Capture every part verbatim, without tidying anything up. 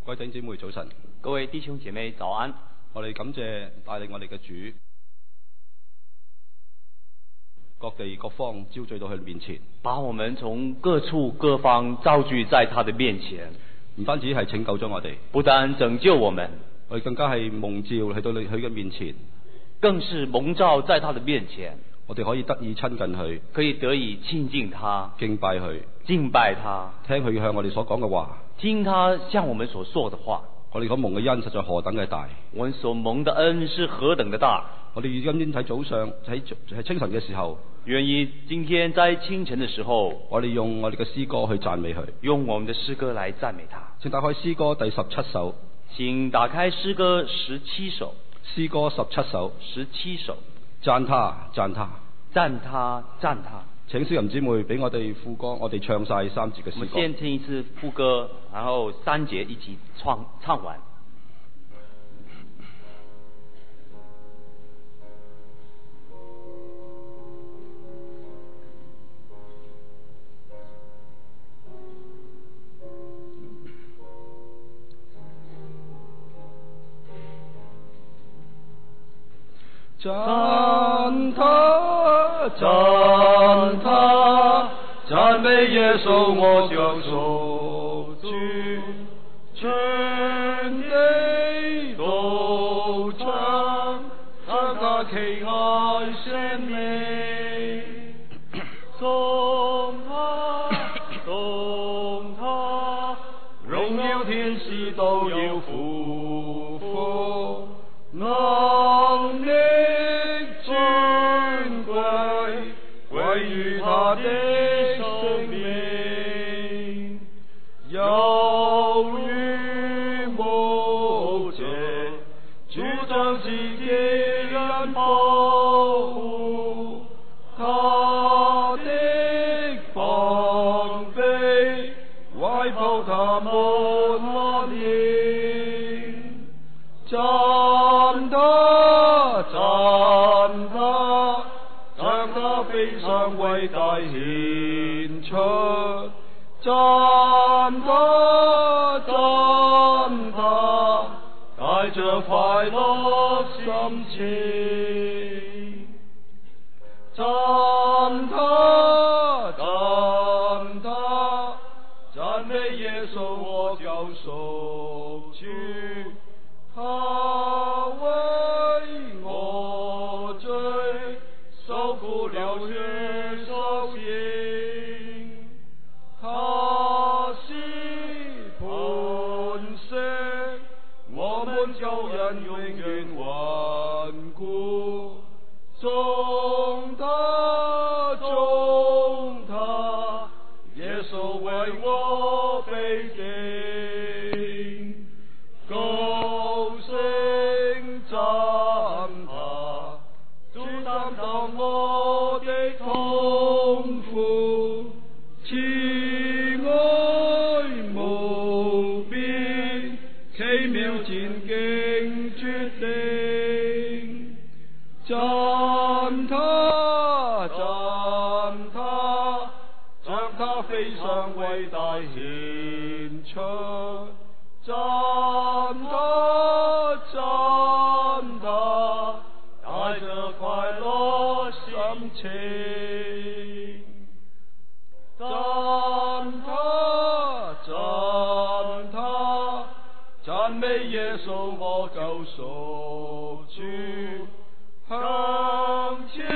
各位弟兄姊妹早晨， 各位弟兄姐妹早安。 我哋感謝帶領我哋嘅主，各地各方招聚到佢面前， 把我們從各處各方召聚在他的面前， 唔單止係拯救咗我哋， 不但拯救我們， 我哋更加係蒙召去到佢嘅面前， 更是蒙召在他的面前， 我哋可以得以親近佢， 可以得以親近他， 敬拜佢， 敬拜他， 聽佢向我哋所講嘅話， 聽他向我們所說的話。 我哋所蒙嘅恩實在何等嘅大！ 我們所蒙的恩是何等的大！ 我哋今天喺早上喺喺清晨嘅時候， 願意今天在清晨的時候， 我哋用我哋嘅詩歌去讚美佢， 用我們的詩歌來讚美他。 請打開詩歌第十七首， 請打開詩歌十七首， 詩歌十七首， 十七首， 讚他，讚他， 讚他，讚他。 請小人姊妹俾我哋副歌，我哋唱晒三節嘅詩歌。 我們先聽一次副歌，然後三節一起唱唱完。 讚他，讚他，讚美耶穌我救贖主，全地都唱，唱他奇愛生命，頌他，頌他，榮耀天使都要俯伏，能力尊貴歸於他的生命，有如牧者主將自己人保護，他的膀臂懷抱他們安營，讚他，讚他，將他飛上偉大獻出，讚他，讚他，帶着快樂心情，讚他，讚他，讚美耶穌我救贖主，他為我罪受苦流血受刑，他是磐石，我們救人永遠穩固，頌他，頌他，耶穌為我被釘，高聲讚他，主擔當我的痛苦，慈愛無邊，奇妙戰兢決定，讚他，讚他，將他飛上偉大獻出，讚他，讚他，帶着快樂心情，讚他，讚他，讚美耶穌我救贖主，向前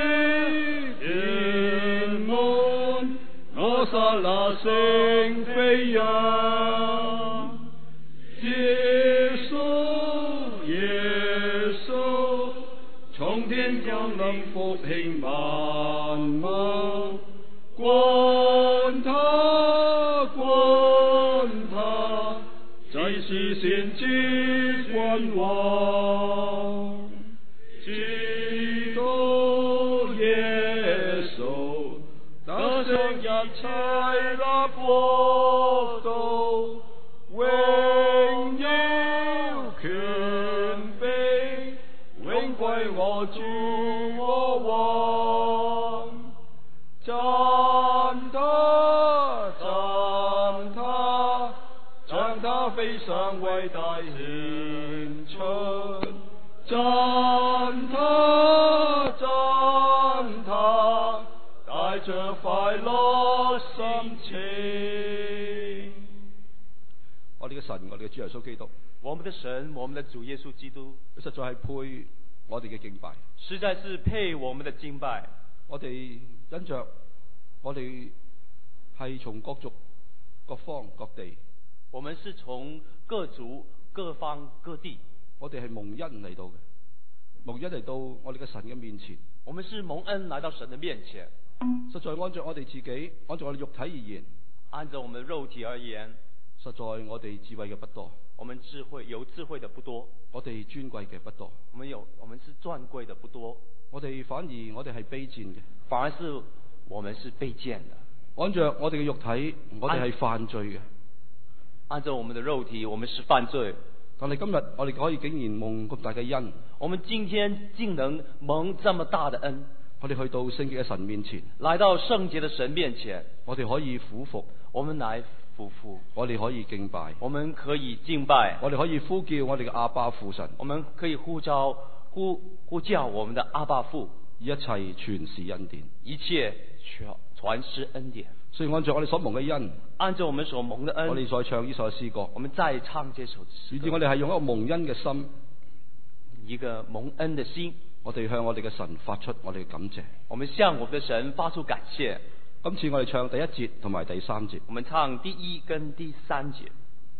天門，我剎那聲飛揚，耶穌，耶穌，從天降臨復興萬物，管他，管他，祭司先知君王，直到耶穌得勝一切那國度，榮耀權柄永歸我主我王，讚他，讚他，將他飛非常偉大獻出，讚他讚他，帶着快樂心情。我哋嘅神，我哋嘅主耶穌基督， 我們的神，我們的主耶穌基督， 實在係配我哋嘅敬拜， 實在是配我們的敬拜。 我哋因着我哋係從各族、各方、各地， 我們是從各族、各方、各地， 我哋係蒙恩嚟到嘅，蒙恩嚟到我哋嘅神嘅面前。 我們是蒙恩來到神的面前。 實在按照我哋自己，按照我哋肉體而言， 按照我們肉體而言， 實在我哋智慧嘅不多， 我們智慧有智慧的不多， 我哋尊貴嘅不多， 我們有我們是尊貴的不多， 我哋反而我哋係卑賤嘅， 反而是我們是卑賤的。 按照我哋嘅肉體，我哋係犯罪嘅。 按照我們的肉體，我們是犯罪。 但係今日我哋可以竟然蒙咁大嘅恩， 我們今天竟能蒙這麼大的恩， 我哋去到聖潔嘅神面前， 來到聖潔的神面前， 我哋可以俯伏， 我們來俯伏， 我哋可以敬拜， 我們可以敬拜， 我哋可以呼叫我哋嘅阿爸父神， 我們可以呼召呼呼叫我們的阿爸父， 一切全是恩典， 一切全全是恩典。 所以按照我哋所蒙嘅恩， 按照我們所蒙的恩， 我哋再唱呢首詩歌， 我們再唱這首詩歌， 以至我哋係用一個蒙恩嘅心， 一個蒙恩的心， 我哋向我哋嘅神發出我哋嘅感謝， 我們向我們的神發出感謝。 今次我哋唱第一節同埋第三節， 我們唱第一跟第三節。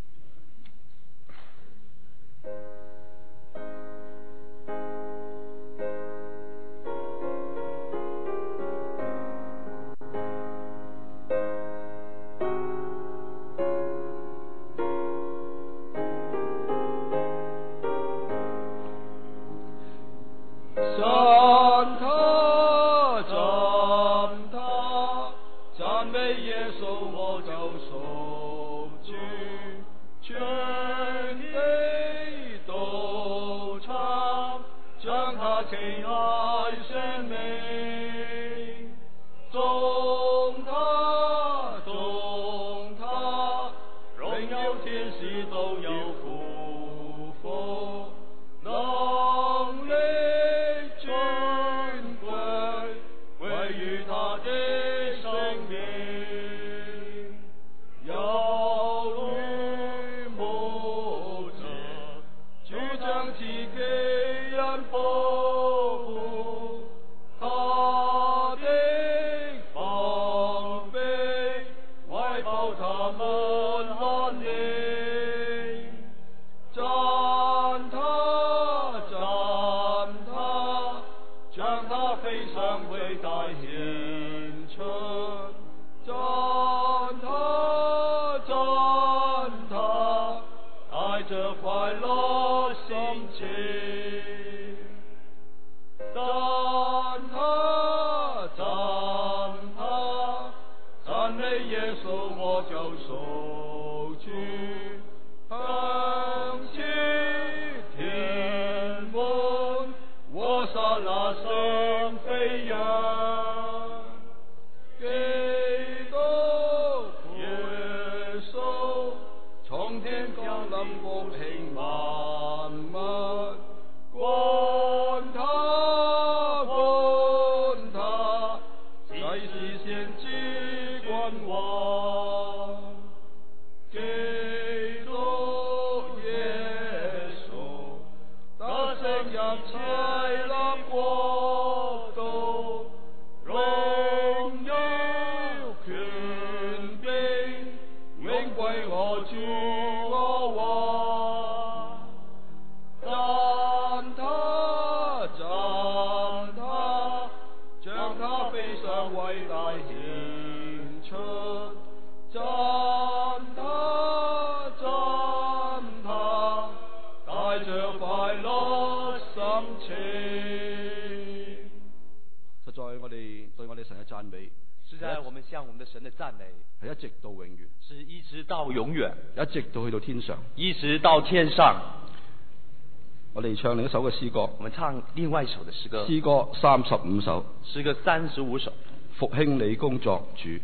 係一直到永遠， 是一直到永遠， 一直到去到天上， 一直到天上。 我哋唱另一首嘅詩歌， 我們唱另外一首嘅詩歌， 詩歌三十五首， 詩歌三十五首， 復興你工作主，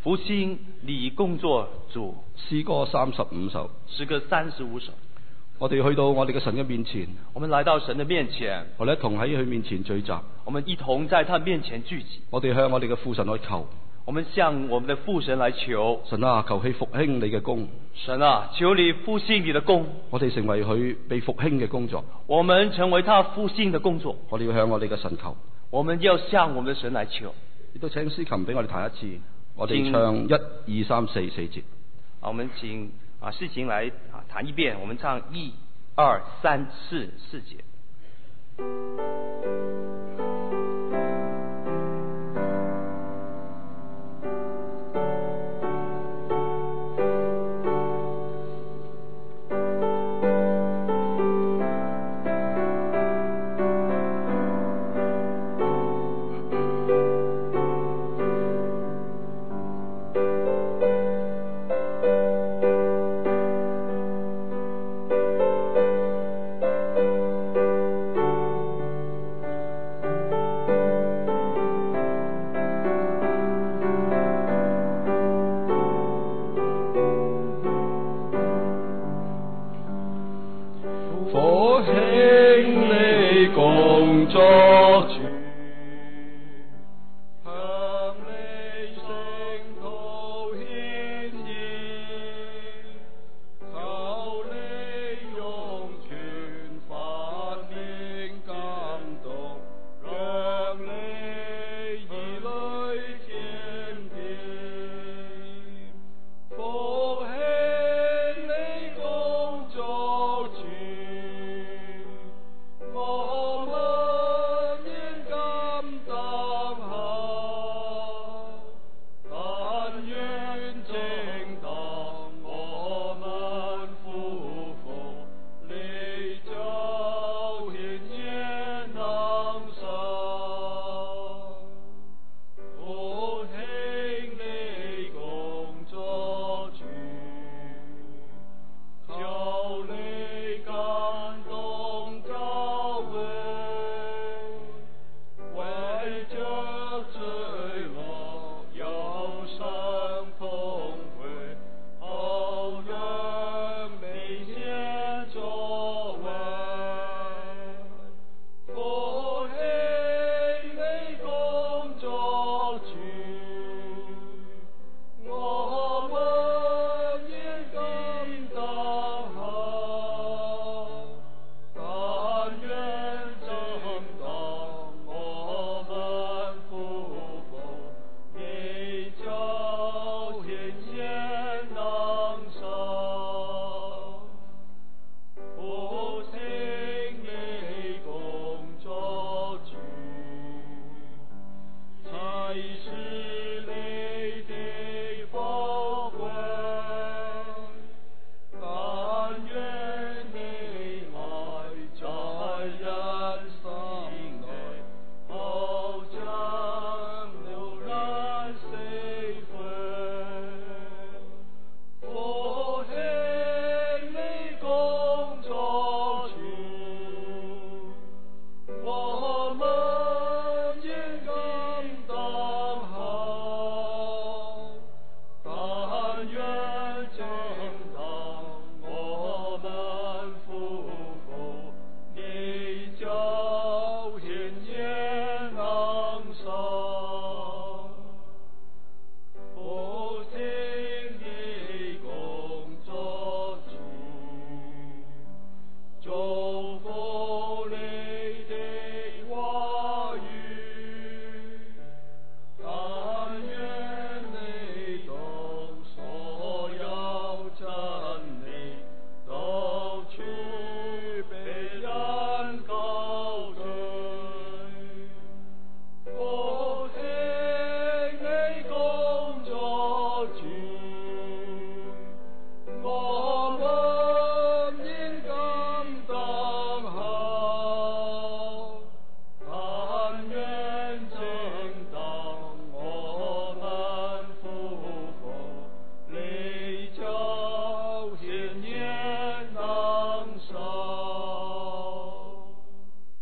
复兴你工作主。 詩歌三十五首， 詩歌三十五首。 我哋去到我哋嘅神嘅面前， 我們來到神的面前， 我哋一同喺佢面前聚集， 我們一同在他面前聚集。 我哋向我哋嘅父神去求， 我們向我們的父神來求， 神啊，求佢復興你嘅工。 神啊，求你復興你的工。 我哋成為佢被復興嘅工作， 我們成為他復興的工作。 我哋要向我哋嘅神求， 我們要向我們的神來求。 亦都請司琴俾我哋彈一次，我哋唱一二三四四節。 啊，我們請啊司琴來啊彈一遍，我們唱一二三四四節。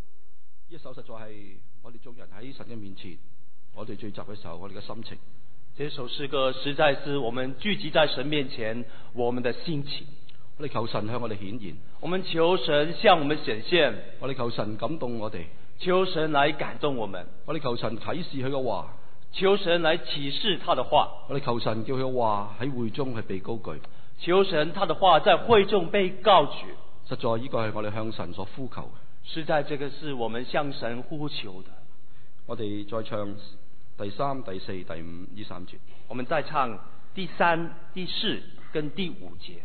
實在係我哋眾人喺神嘅面前，我哋聚集嘅時候，我哋嘅心情这首詩歌實在是我們聚集在神面前我們的心情。 我哋求神向我哋顯現， 我們求神向我們顯現， 我哋求神感動我哋， 求神來感動我們， 我哋求神啟示佢嘅話， 求神來啟示他的話， 我哋求神叫佢嘅話喺會中係被高舉， 求神他的話在會中被高舉。 實在呢個係我哋向神所呼求嘅， 實在這個是我們向神呼求的。 我哋再唱第三、第四、第五呢三節， 我們再唱第三、第四跟第五節。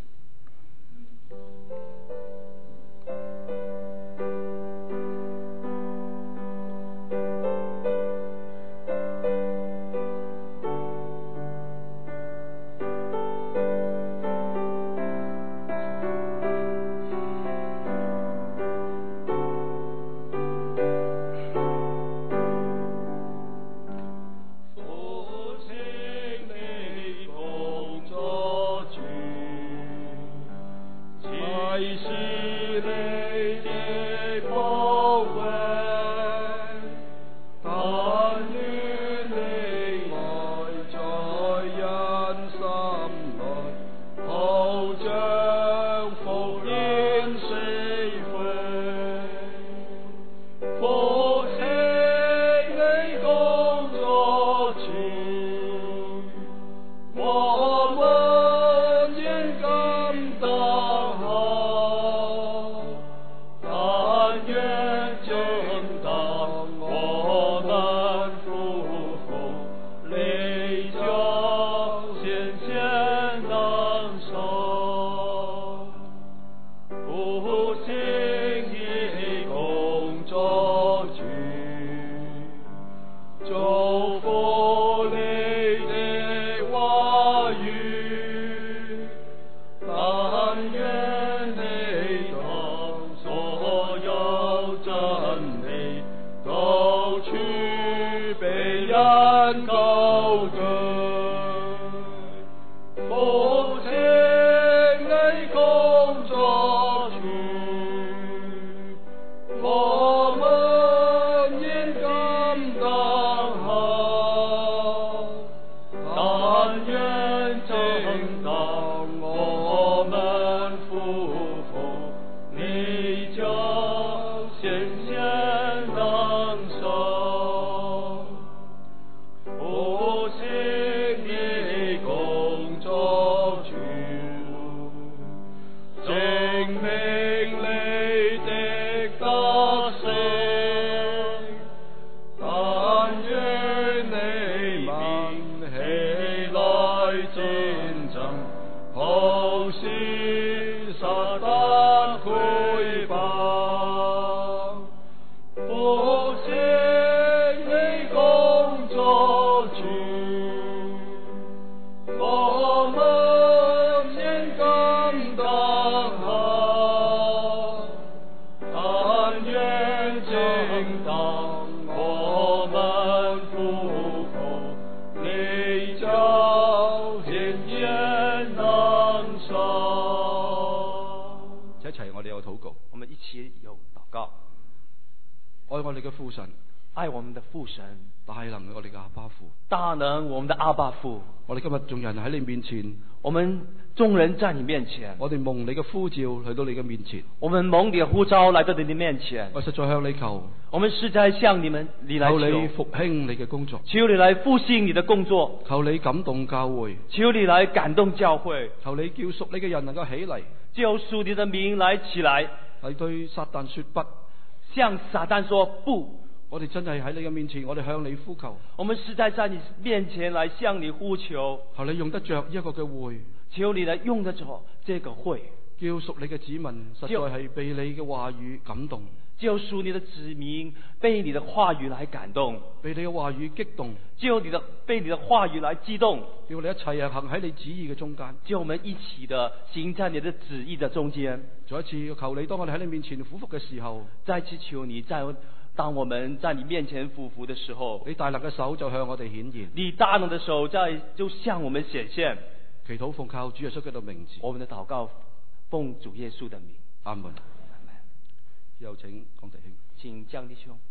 愛我們的父神， 大能我哋嘅阿爸父， 大能我們的阿爸父。 我哋今日眾人喺你面前， 我們眾人在你面前， 我哋蒙你嘅呼召嚟到你嘅面前， 我們蒙你嘅呼召來到你的面前。 我實在向你求， 我們實在向你們你來求， 求你復興你嘅工作， 求你來復興你的工作， 求你感動教會， 求你來感動教會， 求你叫屬你嘅人能夠起嚟， 叫屬你的名來起來， 嚟對撒旦說不， 向撒旦說不。 我哋真係喺你嘅面前，我哋向你呼求。 我們實在在你面前來向你呼求。 求你用得着一個嘅會， 求你來用得着這個會， 叫屬你嘅子民實在係被你嘅話語感動， 叫屬你的子民被你的話語來感動， 被你嘅話語激動， 叫你的被你的話語來激動， 叫我哋一齊行喺你旨意嘅中間， 叫我們一起的行在你的旨意的中間。 再一次求你，當我哋喺你面前俯伏嘅時候， 再次求你在。當我們在你面前俯伏的時候， 你大能嘅手就向我哋顯現， 你大能的手在就向我們顯現。 祈禱奉靠主耶穌基督的名字， 我們的禱告奉主耶穌的名， 阿門。 阿門。 有請江弟兄， 請江弟兄。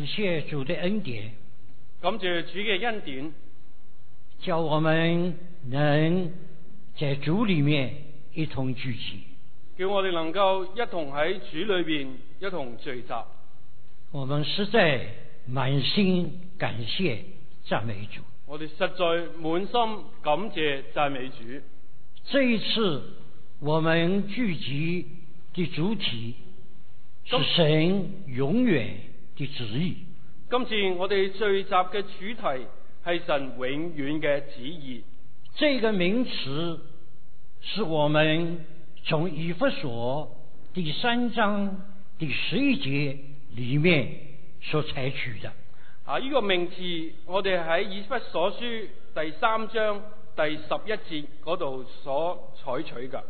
感谢主的恩典， 感謝主嘅恩典， 叫我們能在主裏面一同聚集。 叫我哋能夠一同喺主裏邊一同聚集。 我們實在滿心感謝讚美主。 我哋實在滿心感謝讚美主。 這一次我們聚集的主題是神永遠的旨意。 今次我哋聚集嘅主題係神永遠嘅旨意。 這個名詞是我們從以弗所第三章第十一節裏面所採取的。 啊，呢、這個名詞我哋喺以弗所書第三章第十一節嗰度所採取嘅。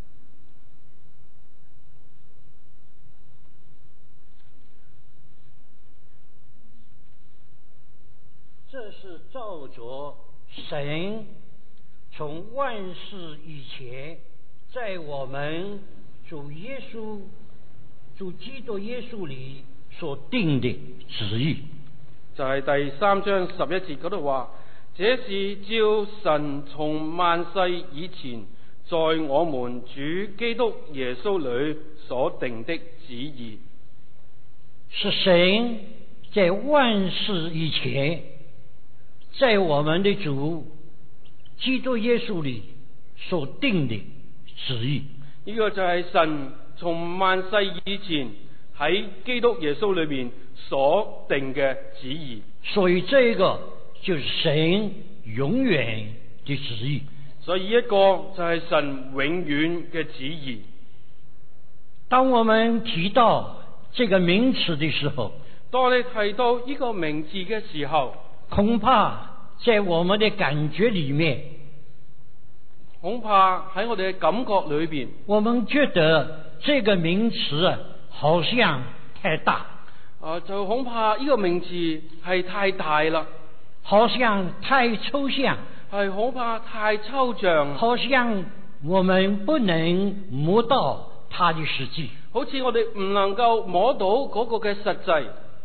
這是照着神從萬世以前在我們主耶穌主基督耶穌裏所定的旨意。 就係第三章十一節嗰度話，這是照神從萬世以前在我們主基督耶穌裏所定的旨意。 是神在萬世以前在我們的主基督耶穌裏所定的旨意。 呢個就係神從萬世以前喺基督耶穌裏面所定嘅旨意。 所以這個就是神永遠的旨意。 所以一個就係神永遠嘅旨意。 當我們提到這個名詞的時候， 當你提到呢個名字嘅時候， 恐怕在我們的感覺裏面， 恐怕喺我哋嘅感覺裏邊， 我們覺得這個名詞好像太大， 啊，就恐怕呢個名詞係太大啦， 好像太抽象， 係恐怕太抽象， 好像我們不能摸到它的實際， 好似我哋唔能夠摸到嗰個嘅實際。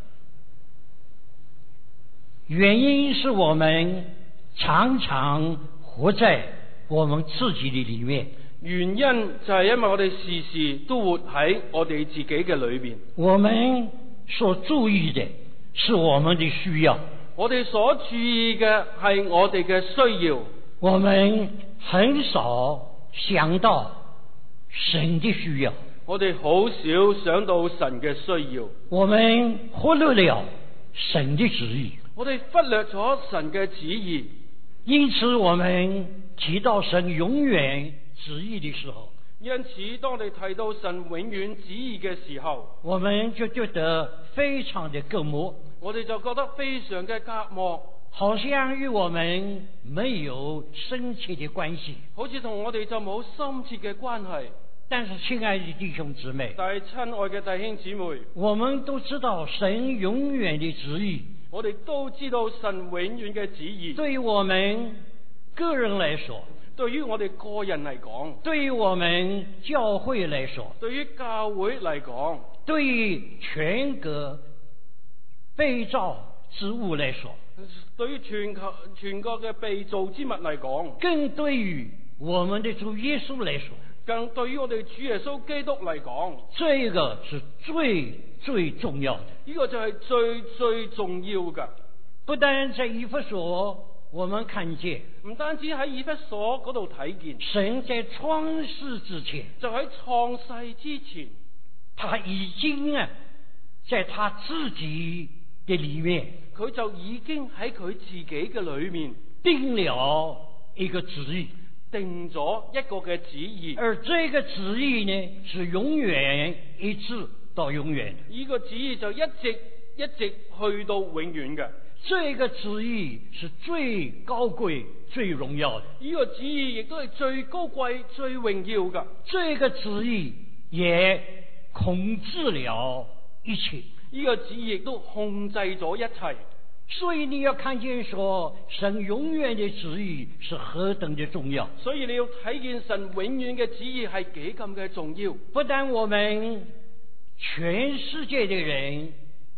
原因是我們常常活在我們自己的裏面。 原因就係因為我哋時時都活喺我哋自己嘅裏邊。 我們所注意的是我們的需要， 我哋所注意嘅係我哋嘅需要。 我們很少想到神的需要， 我哋好少想到神嘅需要。 我們忽略了神的旨意， 我哋忽略咗神嘅旨意。 因此我們提到神永遠旨意的時候， 因此當你提到神永遠旨意嘅時候， 我們就覺得非常的隔膜， 我哋就覺得非常嘅隔膜， 好像與我們沒有深切的關係， 好似同我哋就冇深切嘅關係。 但是親愛的弟兄姊妹， 但係親愛嘅弟兄姊妹， 我們都知道神永遠的旨意， 我哋都知道神永遠嘅旨意， 對於我們個人來說， 對於我哋個人嚟講， 對於我們教會來說， 對於教會嚟講， 對於全個被造之物來說， 對於全球全國嘅被造之物嚟講， 更對於我們的主耶穌來說， 更對於我哋主耶穌基督嚟講， 這個是最最重要的。 呢個就係最最重要嘅。 不但在以弗所我們看見， 唔單止喺以弗所嗰度睇見， 神在創世之前， 就喺創世之前， 他已經啊，在他自己的裏面， 佢就已經喺佢自己嘅裏面定了一個旨意， 定咗一個嘅旨意， 而這個旨意呢，是永遠一直到永遠。 呢個旨意就一直一直去到永遠嘅。 這個旨意是最高貴、最榮耀的。 呢個旨意亦都係最高貴、最榮耀嘅。 這個旨意也控制了一切。 呢個旨意亦都控制咗一切。 所以你要看見說，神永遠的旨意是何等的重要。 所以你要睇見神永遠嘅旨意係幾咁嘅重要。 不但我們全世界的人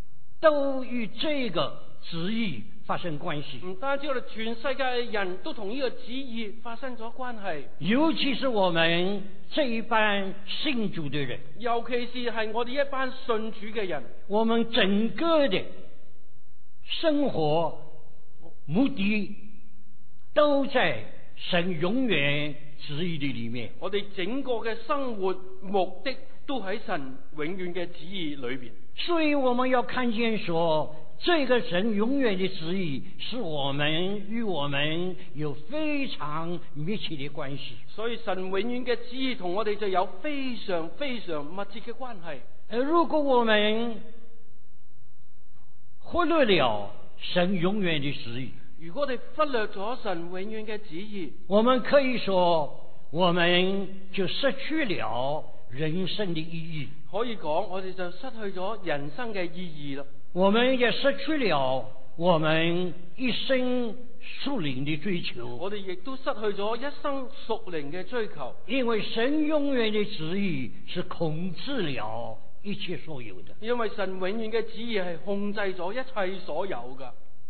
都与这个旨意發生關係。 唔單止我哋全世界嘅人都同呢個旨意發生咗關係， 尤其是我們這一班信主的人， 尤其是係我哋一班信主嘅人， 我們整個的生活目的都在神永遠旨意的裏面。 我哋整個嘅生活目的都喺神永遠嘅旨意裏邊。 所以我們要看見說，這個神永遠的旨意是我們與我們有非常密切的關係。 所以神永遠嘅旨意同我哋就有非常非常密切嘅關係。 而如果我們忽略了神永遠的旨意， 如果我哋忽略咗神永遠嘅旨意， 我們可以說我們就失去了人生的意義。 可以講我哋就失去咗人生嘅意義啦。 我們也失去了我們一生屬靈的追求。 我哋亦都失去咗一生屬靈嘅追求。 因為神永遠的旨意是控制了一切所有的。 因為神永遠嘅旨意係控制咗一切所有㗎。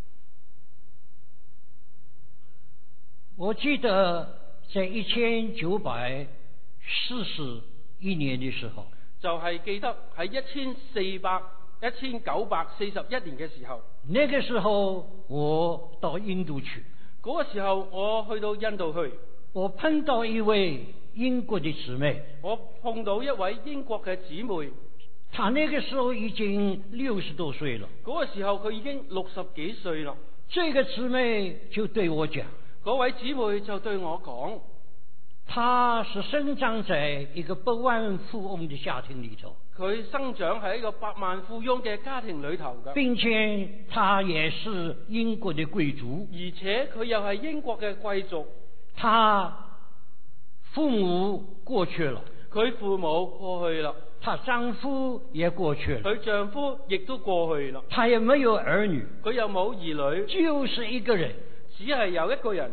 我記得在一千九百四十一年的時候， 就係記得喺一千四百一千九百四十一年嘅時候， 那個時候我到印度去， 嗰個時候我去到印度去， 我碰到一位英國的姊妹， 我碰到一位英國嘅姊妹， 她那個時候已經六十多歲了， 嗰個時候佢已經六十幾歲啦。 這個姊妹就對我講， 嗰位姊妹就對我講， 他是生長在一個百萬富翁的家庭裏頭， 佢生長喺一個百萬富翁嘅家庭裏頭嘅， 並且他也是英國的貴族， 而且佢又係英國嘅貴族。 他父母過去了， 佢父母過去啦， 她丈夫也過去了， 佢丈夫亦都過去啦， 她也沒有兒女， 佢又冇兒女， 就是一個人。 只係有一個人。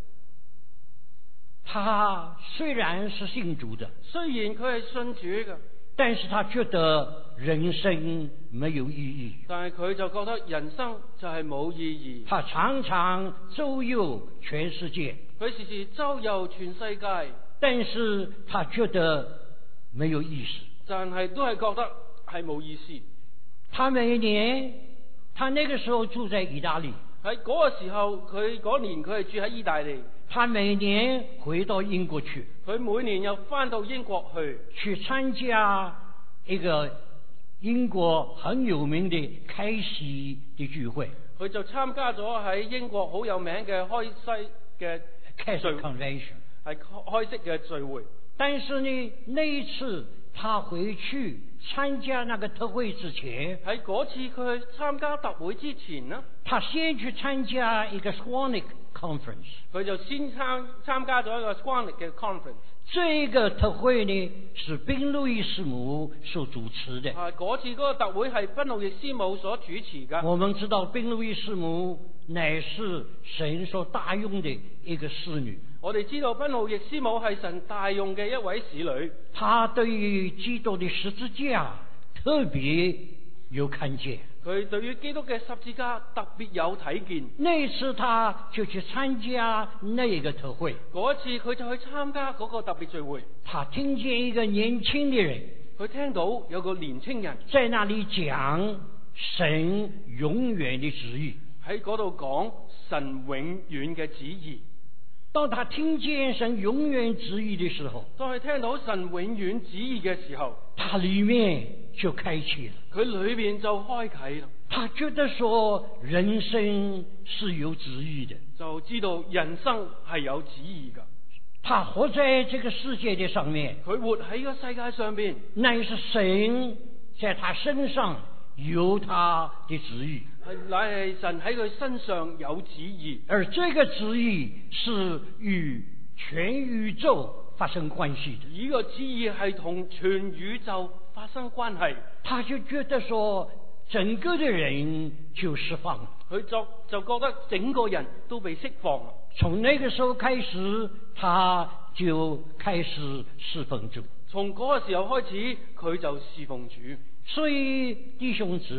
他雖然是信主的， 雖然佢係信主嘅， 但是他覺得人生沒有意義， 但係佢就覺得人生就係冇意義。 他常常周遊全世界， 佢時時周遊全世界， 但是他覺得沒有意思， 但係都係覺得係冇意思。 他每年，他那個時候住在意大利， 喺嗰個時候，佢嗰年佢係住喺意大利， 他每年回到英國去， 佢每年又翻到英國去， 去參加一個英國很有名的開禧的聚會， 佢就參加咗喺英國好有名嘅開西嘅開禧 convention， 係開禧嘅聚會。 但是呢，那一次他回去參加那個特會之前， 喺嗰次佢去參加特會之前呢， 他先去參加一個 Swanwick Conference， 佢就先參參加咗一個 Swanwick 嘅 conference。 這個特會呢是賓路易師母所主持的。 啊，嗰次嗰個特會係賓路易師母所主持㗎。 我們知道賓路易師母乃是神所大用的一個侍女。 我哋知道賓路易師母係神大用嘅一位使女。她對於基督的十字架特別有看見。 佢對於基督嘅十字架特別有睇見。 那一次他就去參加那個特會。 嗰一次佢就去參加嗰個特別聚會。 他聽見一個年輕的人， 佢聽到有個年輕人在那裡講神永遠的旨意， 喺嗰度講神永遠嘅旨意。 當他聽見神永遠旨意的時候， 當佢聽到神永遠旨意嘅時候， 他裡面就開啟了， 佢裏面就開啟啦。 他覺得說人生是有旨意的， 就知道人生係有旨意㗎。 他活在這個世界的上面， 佢活喺個世界上邊， 乃是神在他身上有他的旨意， 係乃係神喺佢身上有旨意， 而這個旨意是與全宇宙發生關係的。 呢個旨意係同全宇宙發生關係。 他就覺得說整個的人就釋放了， 佢就就覺得整個人都被釋放了。 從那個時候開始，他就開始侍奉主。 從嗰個時候開始，佢就侍奉主。 所以弟兄姊妹，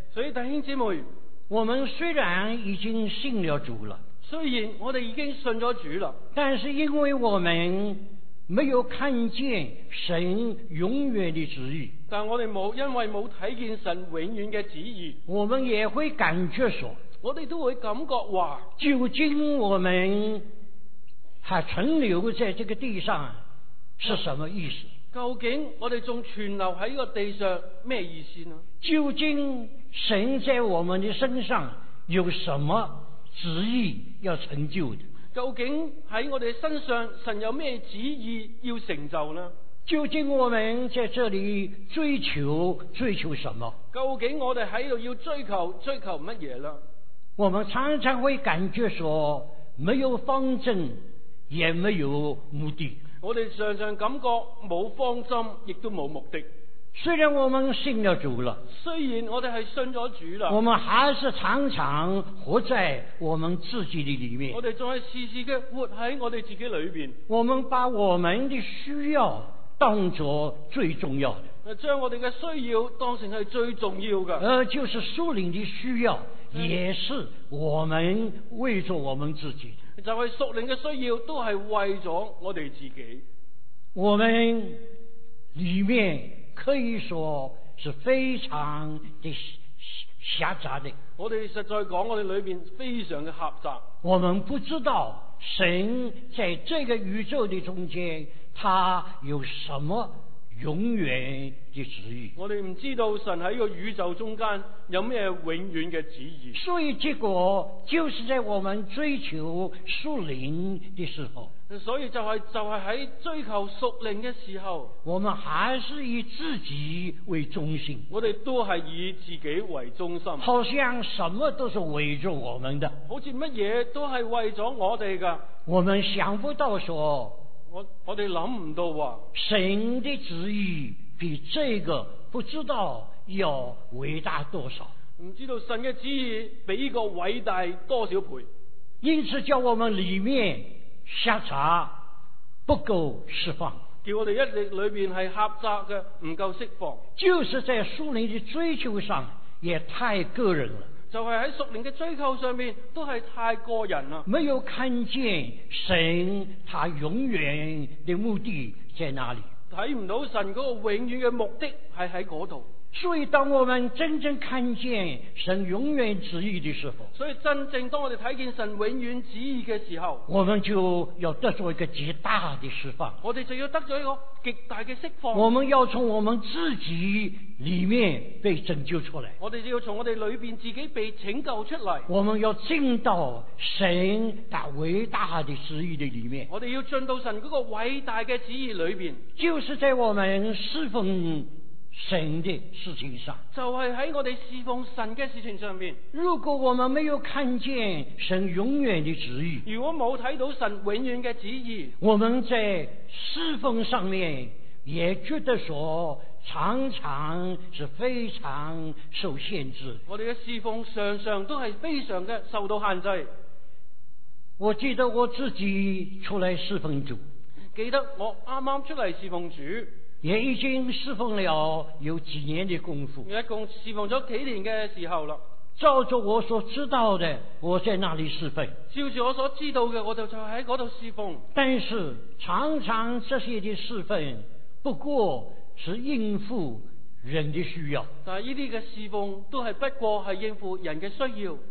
所以弟兄姊妹， 我们虽然已經信了主了， 雖然我哋已經信咗主啦， 但是因為我們沒有看見神永遠的旨意， 但我哋冇因為冇睇見神永遠嘅旨意， 我們也會感覺說， 我哋都會感覺話， 究竟我們還存留在這個地上是什麼意思？ 究竟我哋仲存留喺呢個地上咩意思呢？ 究竟神在我們的身上有什麼旨意要成就的？ 究竟喺我哋身上神有咩旨意要成就呢？ 究竟我們在這裏追求追求什麼？ 究竟我哋喺度要追求追求乜嘢呢？ 我們常常會感覺說沒有方針，也沒有目的。 我哋常常感覺冇方針，亦都冇目的。 雖然我們信了主了， 雖然我哋係信咗主啦， 我們還是常常活在我們自己的裏面。 我哋仲係時時嘅活喺我哋自己裏邊。 我們把我們的需要當作最重要的， 將我哋嘅需要當成係最重要嘅。 而就是屬靈的需要，也是我們為咗我們自己。 就係屬靈嘅需要，都係為咗我哋自己。 我們裏面可以說是非常的狹窄的。 我哋實在講，我哋裏邊非常嘅狹窄。 我們不知道神在這個宇宙的中間，他有什麼永遠的旨意。 我哋唔知道神喺個宇宙中間有咩永遠嘅旨意。 所以結果就是在我們追求屬靈的時候， 所以就係、是、就係、是、喺追求屬靈嘅時候， 我們還是以自己為中心。 我哋都係以自己為中心， 好像什麼都是圍着我們的， 好似乜嘢都係為咗我哋噶。 我們想不到說， 我我哋諗唔到話， 神的旨意比這個不知道要偉大多少。 唔知道神嘅旨意比呢個偉大多少倍， 因此叫我們裏面狹窄，不夠釋放， 叫我哋一力裏邊係狹窄嘅，唔夠釋放。 就是在屬靈的追求上也太個人了， 就係喺屬靈嘅追求上面都係太個人啦， 沒有看見神他永遠的目的在哪裡， 睇唔到神嗰個永遠嘅目的係喺嗰度。 所以當我們真正看見神永遠旨意的時候， 所以真正當我哋睇見神永遠旨意嘅時候， 我們就要得到一個極大的釋放， 我哋就要得咗一個極大嘅釋放。 我們要從我們自己裡面被拯救出來， 我哋就要從我哋裏邊自己被拯救出嚟， 我們要進到神大偉大的旨意的裡面， 我哋要進到神嗰個偉大嘅旨意裏邊， 就是在我們侍奉神的事情上， 就係喺我哋侍奉神嘅事情上面。 如果我們沒有看見神永遠的旨意， 如果冇睇到神永遠嘅旨意， 我們在侍奉上面也覺得說常常是非常受限制。 我哋嘅侍奉常常都係非常嘅受到限制。 我記得我自己出來侍奉主， 記得我啱啱出嚟侍奉主， 也已經侍奉了有幾年的功夫， 一共侍奉咗幾年嘅時候啦。 照着我所知道的，我在那裏侍奉， 照住我所知道嘅，我就就喺嗰度侍奉。 但是常常這些的侍奉不過是應付人的需要， 但係呢啲嘅侍奉都係不過係應付人嘅需要。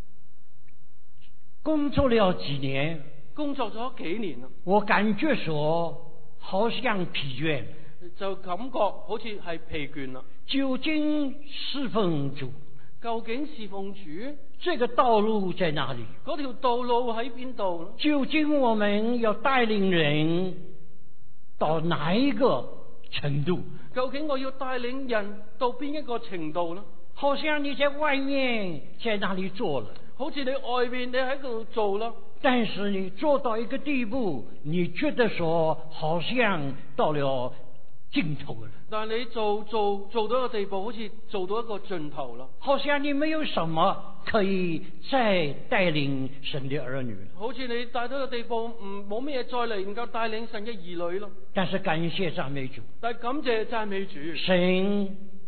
工作了幾年， 工作咗幾年啦， 我感覺說好像疲倦， 就感覺好似係疲倦啦。 究竟侍奉主， 究竟侍奉主這個道路在哪裡？ 嗰條道路喺邊度呢？ 究竟我們要帶領人到哪一個程度？ 究竟我要帶領人到邊一個程度呢？ 好像你在外面在那裡做了， 好似你外面你喺度做啦， 但是你做到一個地步，你覺得說好像到了盡頭了， 但係你做做做到一個地步，好似做到一個盡頭啦， 好像你沒有什麼可以再帶領神的兒女了， 好似你帶到一個地步，唔冇咩嘢再嚟能夠帶領神嘅兒女咯。 但是感謝讚美主， 但係感謝讚美主， 神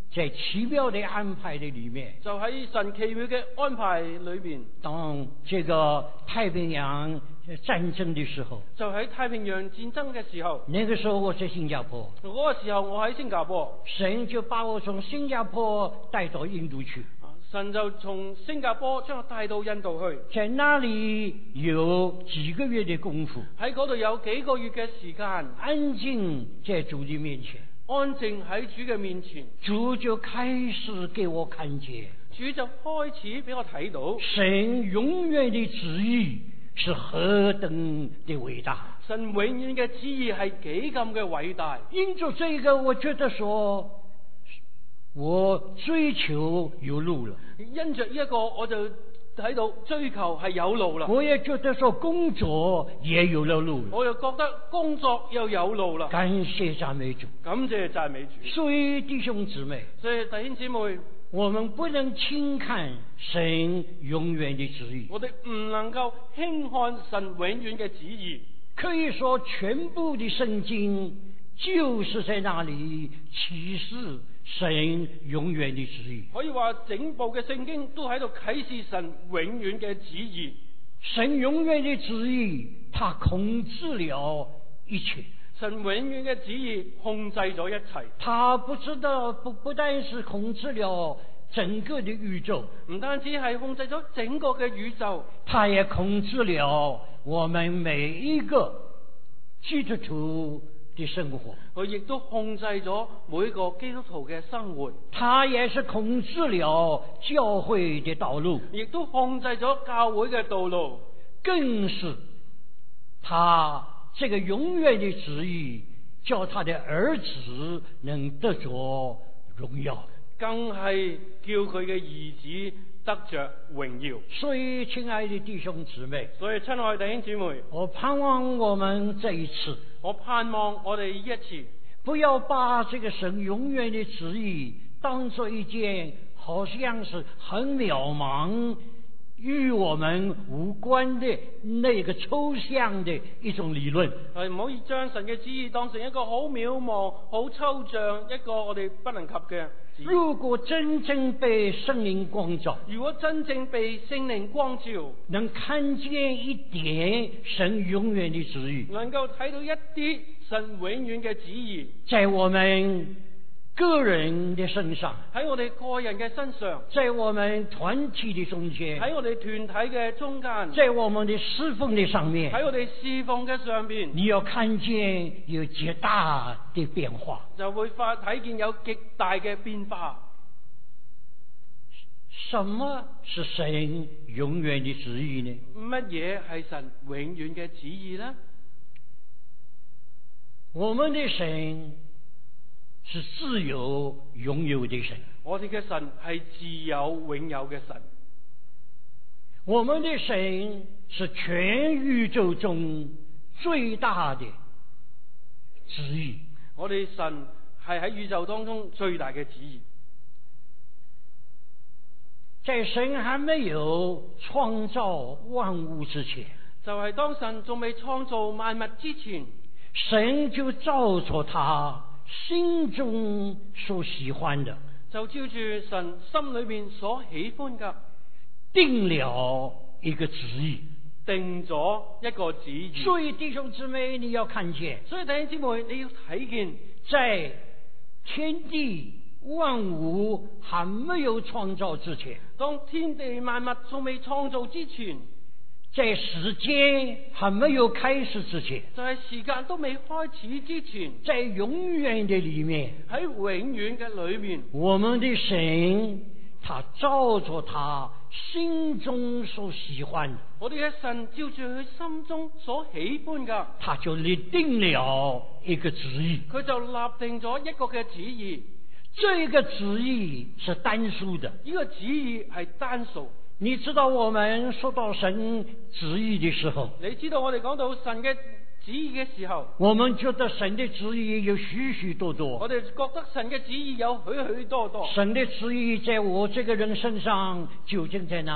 在奇妙的安排的里面， 就喺神奇妙嘅安排裏邊， 當這個太平洋戰爭的時候， 就喺太平洋戰爭嘅時候， 那個時候我在新加坡， 嗰個時候我喺新加坡， 神就把我從新加坡帶到印度去， 神就從新加坡將我帶到印度去， 在那裡有幾個月的功夫， 喺嗰度有幾個月嘅時間， 安靜在主的面前， 安靜喺主嘅面前， 主就開始給我看見， 主就開始俾我睇到神永遠的旨意是何等的偉大， 神永遠嘅旨意係幾咁嘅偉大。 因着這個，我覺得說我追求有路了， 因着呢一個，我就睇到追求係有路啦。 我也覺得說工作也有了路了， 我又覺得工作又有路啦。 感謝讚美主， 感謝讚美主。 所以弟兄姊妹， 所以弟兄姊妹， 我們不能輕看神永遠的旨意， 我哋唔能夠輕看神永遠嘅旨意。 可以說全部的聖經就是在那裡啟示神永遠的旨意， 可以話整部嘅聖經都喺度啟示神永遠嘅旨意。 神永遠的旨意，它控制了一切。 神永遠嘅旨意控制咗一切。 它不知道不不但是控制了整個的宇宙， 唔單止係控制咗整個嘅宇宙， 它也控制了我們每一個基督徒的生活。 佢亦都控制咗每一個基督徒嘅生活。 它也是控制了教會的道路， 亦都控制咗教會嘅道路。 更是他這個永遠的旨意，叫他的兒子能得着榮耀， 更係叫佢嘅兒子得着榮耀。 所以親愛的弟兄姊妹， 所以親愛的弟兄姊妹， 我盼望我們這一次， 我盼望我哋呢一次不要把這個神永遠的旨意當作一件好像是很渺茫與我們無關的那個抽象的一種理論， 係唔可以將神嘅旨意當成一個好渺茫、好抽象、一個我哋不能及嘅旨意。 如果真正被聖靈光照， 如果真正被聖靈光照， 能看見一點神永遠的旨意， 能夠睇到一啲神永遠嘅旨意， 在我們個人的身上， 喺我哋個人嘅身上， 在我們團體的中間， 喺我哋團體嘅中間， 在我們的侍奉的上面， 喺我哋侍奉嘅上邊， 你要看見有極大的變化， 就會發睇見有極大嘅變化。 什麼是神永遠的旨意呢？ 乜嘢係神永遠嘅旨意呢？ 我們的神是自由擁有的神， 我哋嘅神係自有永有嘅神。 我們的神是全宇宙中最大的旨意， 我哋神係喺宇宙當中最大嘅旨意。 在神還沒有創造萬物之前， 就係當神仲未創造萬物之前， 神就照着他心中所喜歡的， 就照住神心裏面所喜歡嘅， 定了一個旨意， 定咗一個旨意。 所以弟兄姊妹，你要看見， 所以弟兄姊妹，你要睇見， 在天地萬物還沒有創造之前， 當天地萬物仲未創造之前， 在時間還沒有開始之前， 就係時間都未開始之前， 在永遠的裏面， 喺永遠嘅裏面， 我們的神他照着他心中所喜歡， 我哋嘅神照住佢心中所喜歡嘅， 他就立定了一個旨意， 佢就立定咗一個嘅旨意。 這個旨意是單數的， 呢個旨意係單數。 你知道我們說到神旨意的時候， 你知道我哋講到神嘅旨意嘅時候， 我們覺得神的旨意有許許多多， 我哋覺得神嘅旨意有許許多多。 神的旨意在我這個人身上究竟在哪裡？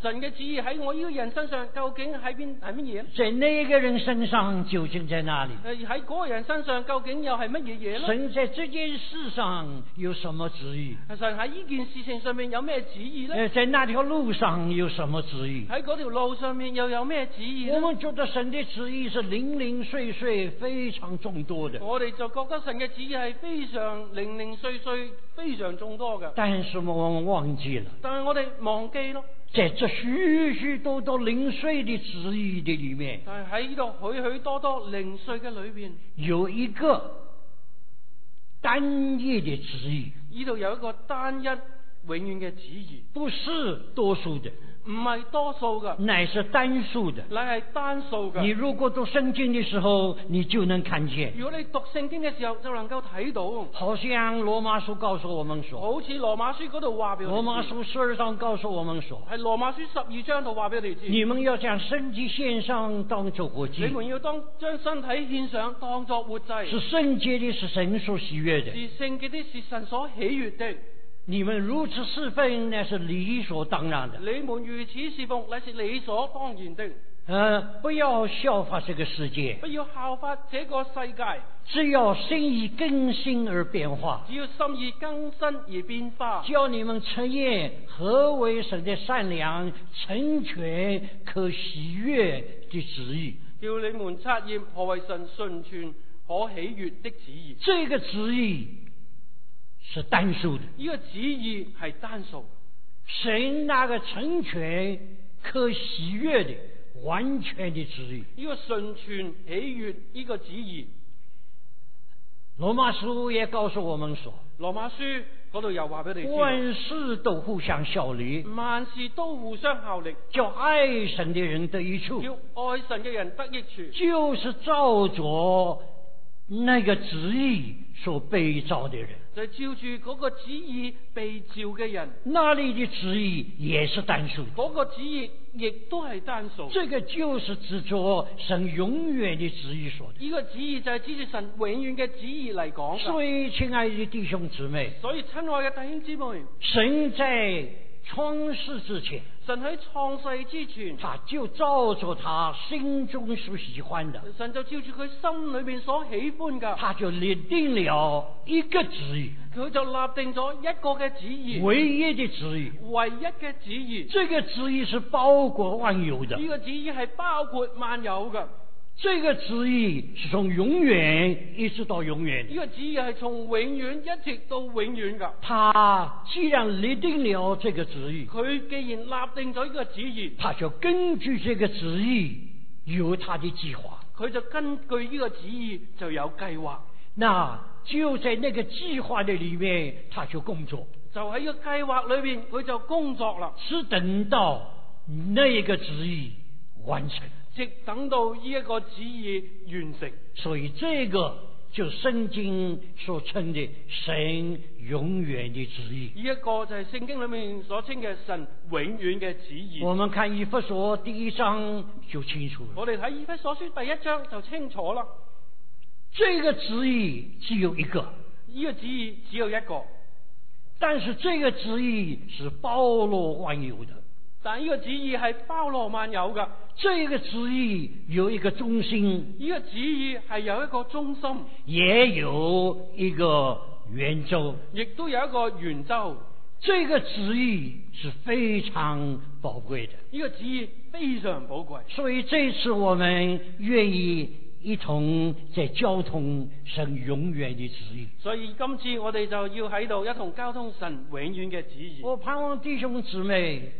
神嘅旨意喺我呢個人身上究竟喺邊係乜嘢？ 在那個人身上究竟在哪裏？ 誒喺嗰個人身上究竟又係乜嘢嘢咧？ 神在這件事上有什麼旨意？ 神喺呢件事情上面有咩旨意咧？ 呃，在那條路上有什麼旨意？ 喺嗰條路上面又有咩旨意咧？ 我們覺得神的旨意是零零碎碎、非常眾多的。 我哋就覺得神嘅旨意係非常零零碎碎、非常眾多嘅。 但是我們忘記了， 但係我哋忘記咯。 在這許許多多零碎的旨意的裏面， 但係喺呢度許許多多零碎嘅裏邊， 有一個單一的旨意。 呢度有一個單一永遠嘅旨意， 不是多數的， 唔係多數嘅， 乃是單數的。 乃係單數嘅。 你如果讀聖經的時候，你就能看見。 如果你讀聖經嘅時候，就能夠睇到。 好像羅馬書告訴我們說， 好似羅馬書嗰度話俾我哋知。 羅馬書十二章告訴我們說， 係羅馬書十二章度話俾我哋知。 你們要將身體獻上，當作活祭。 你們要當將身體獻上，當作活祭。 是聖潔的，是神所喜悅的。 是聖潔的，是神所喜悅的。 你們如此侍奉，那是理所當然的。 你們如此侍奉，乃是理所當然的。 呃，不要效法這個世界， 不要效法這個世界， 只要心意更新而變化， 只要心意更新而變化， 叫你們察驗何為神的善良、成全、可喜悅的旨意。 叫你們察驗何為神純全、可喜悅的旨意。 這個旨意是單數的， 呢個旨意係單數。 神那個成全、可喜悅的完全的旨意。 呢個純全喜悅呢個旨意。 羅馬書也告訴我們說， 羅馬書嗰度又話俾你知， 萬事都互相效力， 萬事都互相效力， 叫愛神的人得益處， 叫愛神嘅人得益處， 就是照着那個旨意所被造的人， 就照住嗰個旨意被召嘅人。 那裏的旨意也是單數的， 嗰個旨意亦都係單數。 這個就是指着神永遠的旨意說的。 呢個旨意就係指住神永遠嘅旨意嚟講。 所以親愛的弟兄姊妹， 所以親愛嘅弟兄姊妹， 神在創世之前， 神喺創世之前， 他就照着他心中所喜歡的， 神就照住佢心裏邊所喜歡噶， 他就立定了一個旨意， 佢就立定咗一個嘅旨意， 唯一的旨意， 唯一嘅旨意。 這個旨意是包括萬有的， 呢個旨意係包括萬有噶。 這個旨意是從永遠一直到永遠。 呢個旨意係從永遠一直到永遠噶。 他既然立定了這個旨意， 佢既然立定咗呢個旨意， 他就根據這個旨意有他的計劃。 佢就根據呢個旨意就有計劃。 那就在那個計劃的裏面，他就工作。 就喺個計劃裏邊，佢就工作啦。 是等到那一個旨意完成， 直等到呢一個旨意完成。 所以這個就聖經所稱的神永遠的旨意。 呢一個就係聖經裏面所稱嘅神永遠嘅旨意。 我們看以弗所第一章就清楚了。 我哋睇以弗所書第一章就清楚啦。 這個旨意只有一個， 呢個旨意只有一個， 但是這個旨意是包羅萬有的。 但呢個旨意係包羅萬有噶。 這個旨意有一個中心， 呢個旨意係有一個中心， 也有一個圓周， 亦都有一個圓周。 這個旨意是非常寶貴的。 呢個旨意非常寶貴。 所以這次我們願意一同在交通神永遠的旨意。 所以今次我哋就要喺度一同交通神永遠嘅旨意。 我盼望弟兄姊妹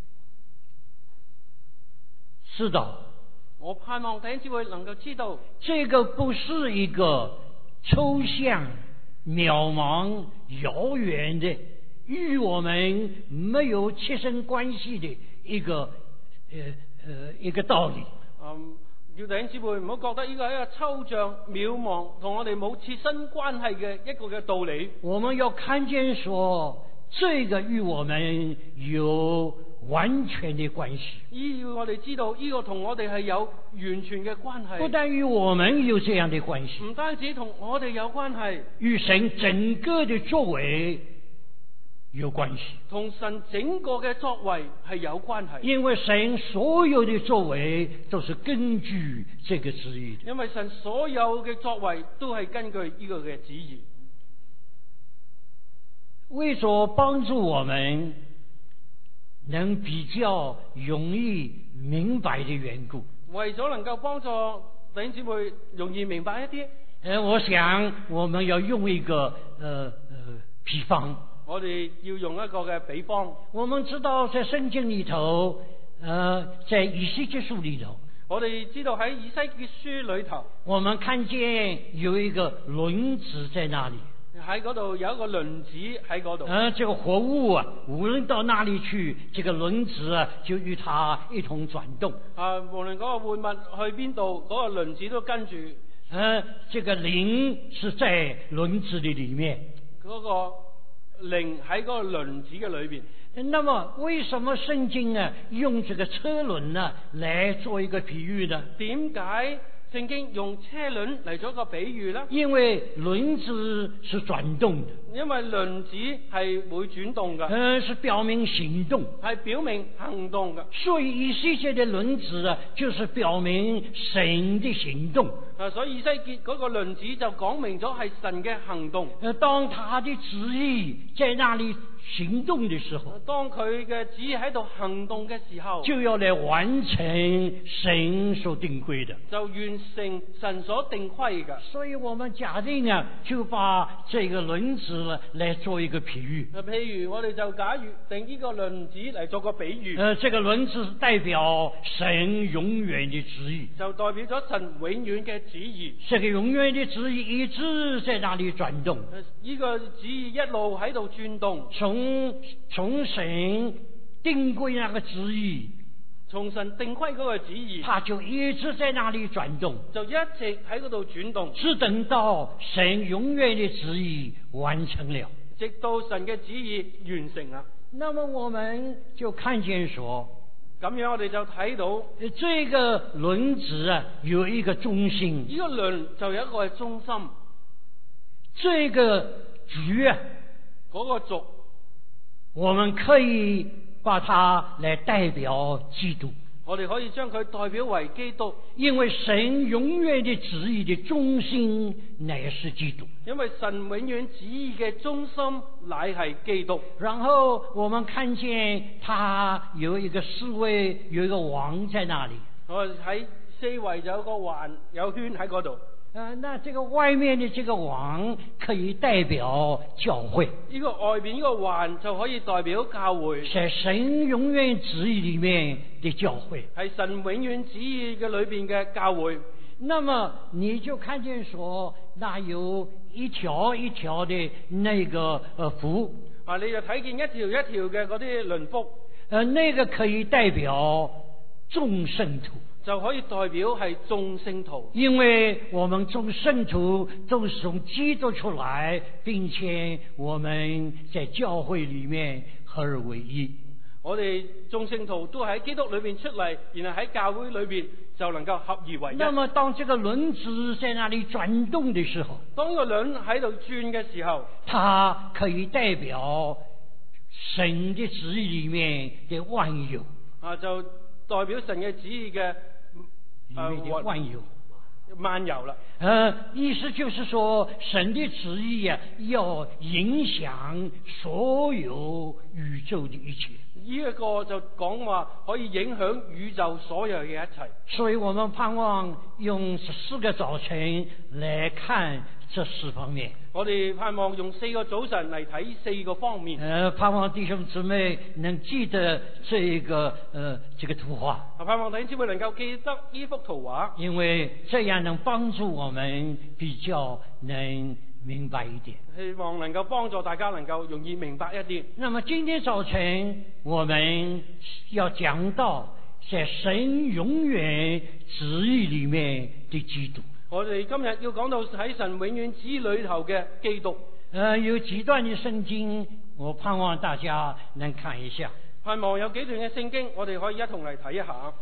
知道， 我盼望弟兄姊妹能夠知道， 這個不是一個抽象、渺茫、遙遠的，與我們沒有切身關係的一個呃呃一個道理。 嗯，叫弟兄姊妹唔好覺得呢個係一個抽象、渺茫，同我哋冇切身關係嘅一個嘅道理。 我們要看見說，這個與我們有完全的關係。 呢要我哋知道，呢個同我哋係有完全嘅關係。 不但與我們有這樣的關係， 唔單止同我哋有關係， 與神整個的作為有關係。 同神整個嘅作為係有關係。 因為神所有的作為都是根據這個旨意的。 因為神所有嘅作為都係根據呢個嘅旨意。 為咗幫助我們能比較容易明白的緣故， 為咗能夠幫助弟兄姊妹容易明白一啲， 呃，我想我們要用一個呃呃比方。 我哋要用一個嘅比方。 我們知道在聖經裏頭，呃，在以西結書裏頭， 我哋知道喺以西結書裏頭， 我們看見有一個輪子在那裏。 喺嗰度有一個輪子喺嗰度。 呃，這個活物啊，無論到哪裏去，這個輪子啊就與它一同轉動。 啊，無論嗰個活物去邊度，嗰、那個輪子都跟住。 呃，這個靈是在輪子的裏面。 嗰個靈喺嗰個輪子嘅裏邊。 那麼為什麼聖經啊用這個車輪呢來做一個比喻呢？ 點解聖經用車輪嚟做一個比喻呢？ 因為輪子是轉動的。 因為輪子係會轉動嘅。 呃，是表明行動， 係表明行動嘅。 所以以西結的輪子啊，就是表明神的行動。 啊，所以以西結嗰個輪子就講明咗係神嘅行動。 呃，當他的旨意在那裏行動的時候， 當佢嘅旨意喺度行動嘅時候， 就要來完成神所定規的， 就完成神所定規嘅。 所以我們假定啊，就把這個輪子呢來做一個比喻。 啊，譬如我哋就假如定呢個輪子嚟做個比喻。 呃，這個輪子代表神永遠的旨意， 就代表咗神永遠嘅旨意。 這個永遠的旨意一直在那裏轉動。 呢個旨意一路喺度轉動。 從從神定規那個旨意， 從神定規嗰個旨意， 他就一直在那裏轉動， 就一直喺嗰度轉動， 直等到神永遠的旨意完成了， 直到神嘅旨意完成啦。 那麼我們就看見說， 咁樣我哋就睇到， 這個輪子啊有一個中心， 呢個輪就有一個係中心， 這個局啊， 嗰個軸， 我們可以把它來代表基督。 我哋可以將佢代表為基督， 因為神永遠的旨意的中心乃是基督。 因為神永遠旨意嘅中心乃係基督。 然後我們看見他有一個侍衛，有一個王在那裏。 我喺四圍有個環有圈喺嗰度。 呃，那這個外面的這個王可以代表教會， 呢個外邊呢個環就可以代表教會， 在神永遠旨意裏面的教會， 係神永遠旨意嘅裏邊嘅教會。 那麼你就看見說，那有一條一條的那個呃符啊，你就睇見一條一條嘅嗰啲輪幅， 呃，那個可以代表眾聖徒。 就可以代表係眾聖徒， 因為我們眾聖徒都是從基督出來，並且我們在教會裏面合而為一。 我哋眾聖徒都喺基督裏邊出嚟，然後喺教會裏邊就能夠合而為一。 那麼當這個輪子在那裏轉動的時候， 當呢個輪喺度轉嘅時候， 它可以代表神的旨意裏面的萬有啊，就代表神嘅旨意嘅。 裏面的萬有， 漫遊啦。 呃，意思就是說，神的旨意啊，要影響所有宇宙的一切。 呢一個就講話可以影響宇宙所有嘅一切。 所以我們盼望用十四個早晨來看這四方面。 我哋盼望用四個早晨嚟睇四個方面。 呃，盼望弟兄姊妹能記得這個呃這個圖畫。 盼望弟兄姊妹能夠記得呢幅圖畫， 因為這樣能幫助我們比較能明白一點。 希望能夠幫助大家能夠容易明白一啲。 那麼今天早晨我們要講到在神永遠旨意裏面的基督。 我哋今日要講到喺神永遠旨意裏頭嘅基督。 呃，有幾段嘅聖經，我盼望大家能看一下。 盼望有幾段嘅聖經，我哋可以一同嚟睇一下。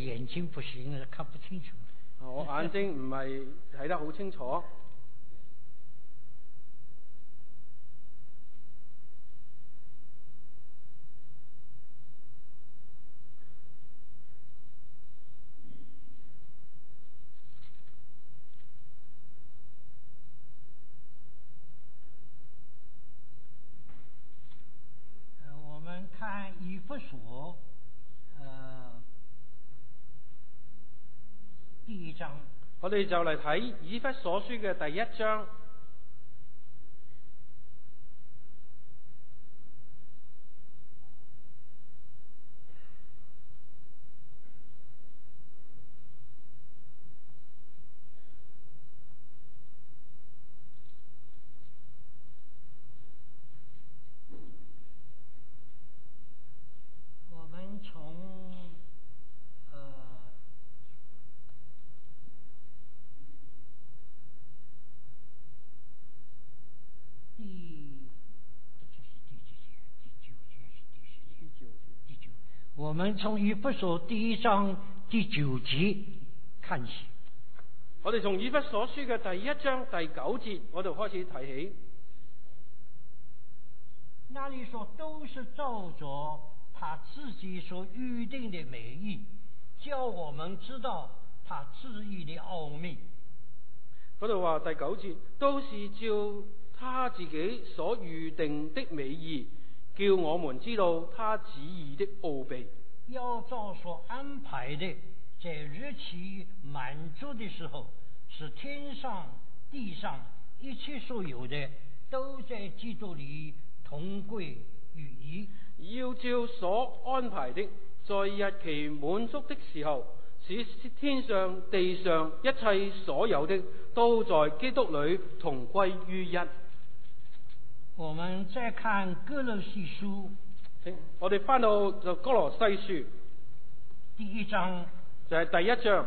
眼睛不行，看不清楚。 我眼睛唔係睇得好清楚。 看以弗所，呃，第一章。 我哋就嚟睇以弗所書嘅第一章。 我们从以弗所第一章第九节看起。 我哋從以弗所書嘅第一章第九節嗰度開始睇起。 那裏說都是照着他自己所預定的美意，叫我們知道他旨意的奧秘。 嗰度話第九節都是照他自己所預定的美意，叫我們知道他旨意的奧秘。 要照所安排的，在日期滿足的時候，使天上地上一切所有的都在基督裏同歸於一。 要照所安排的，在日期滿足的時候，使天上地上一切所有的都在基督裏同歸於一。 我們再看哥羅西書， 我哋翻到就哥羅西書第一章， 就係第一章。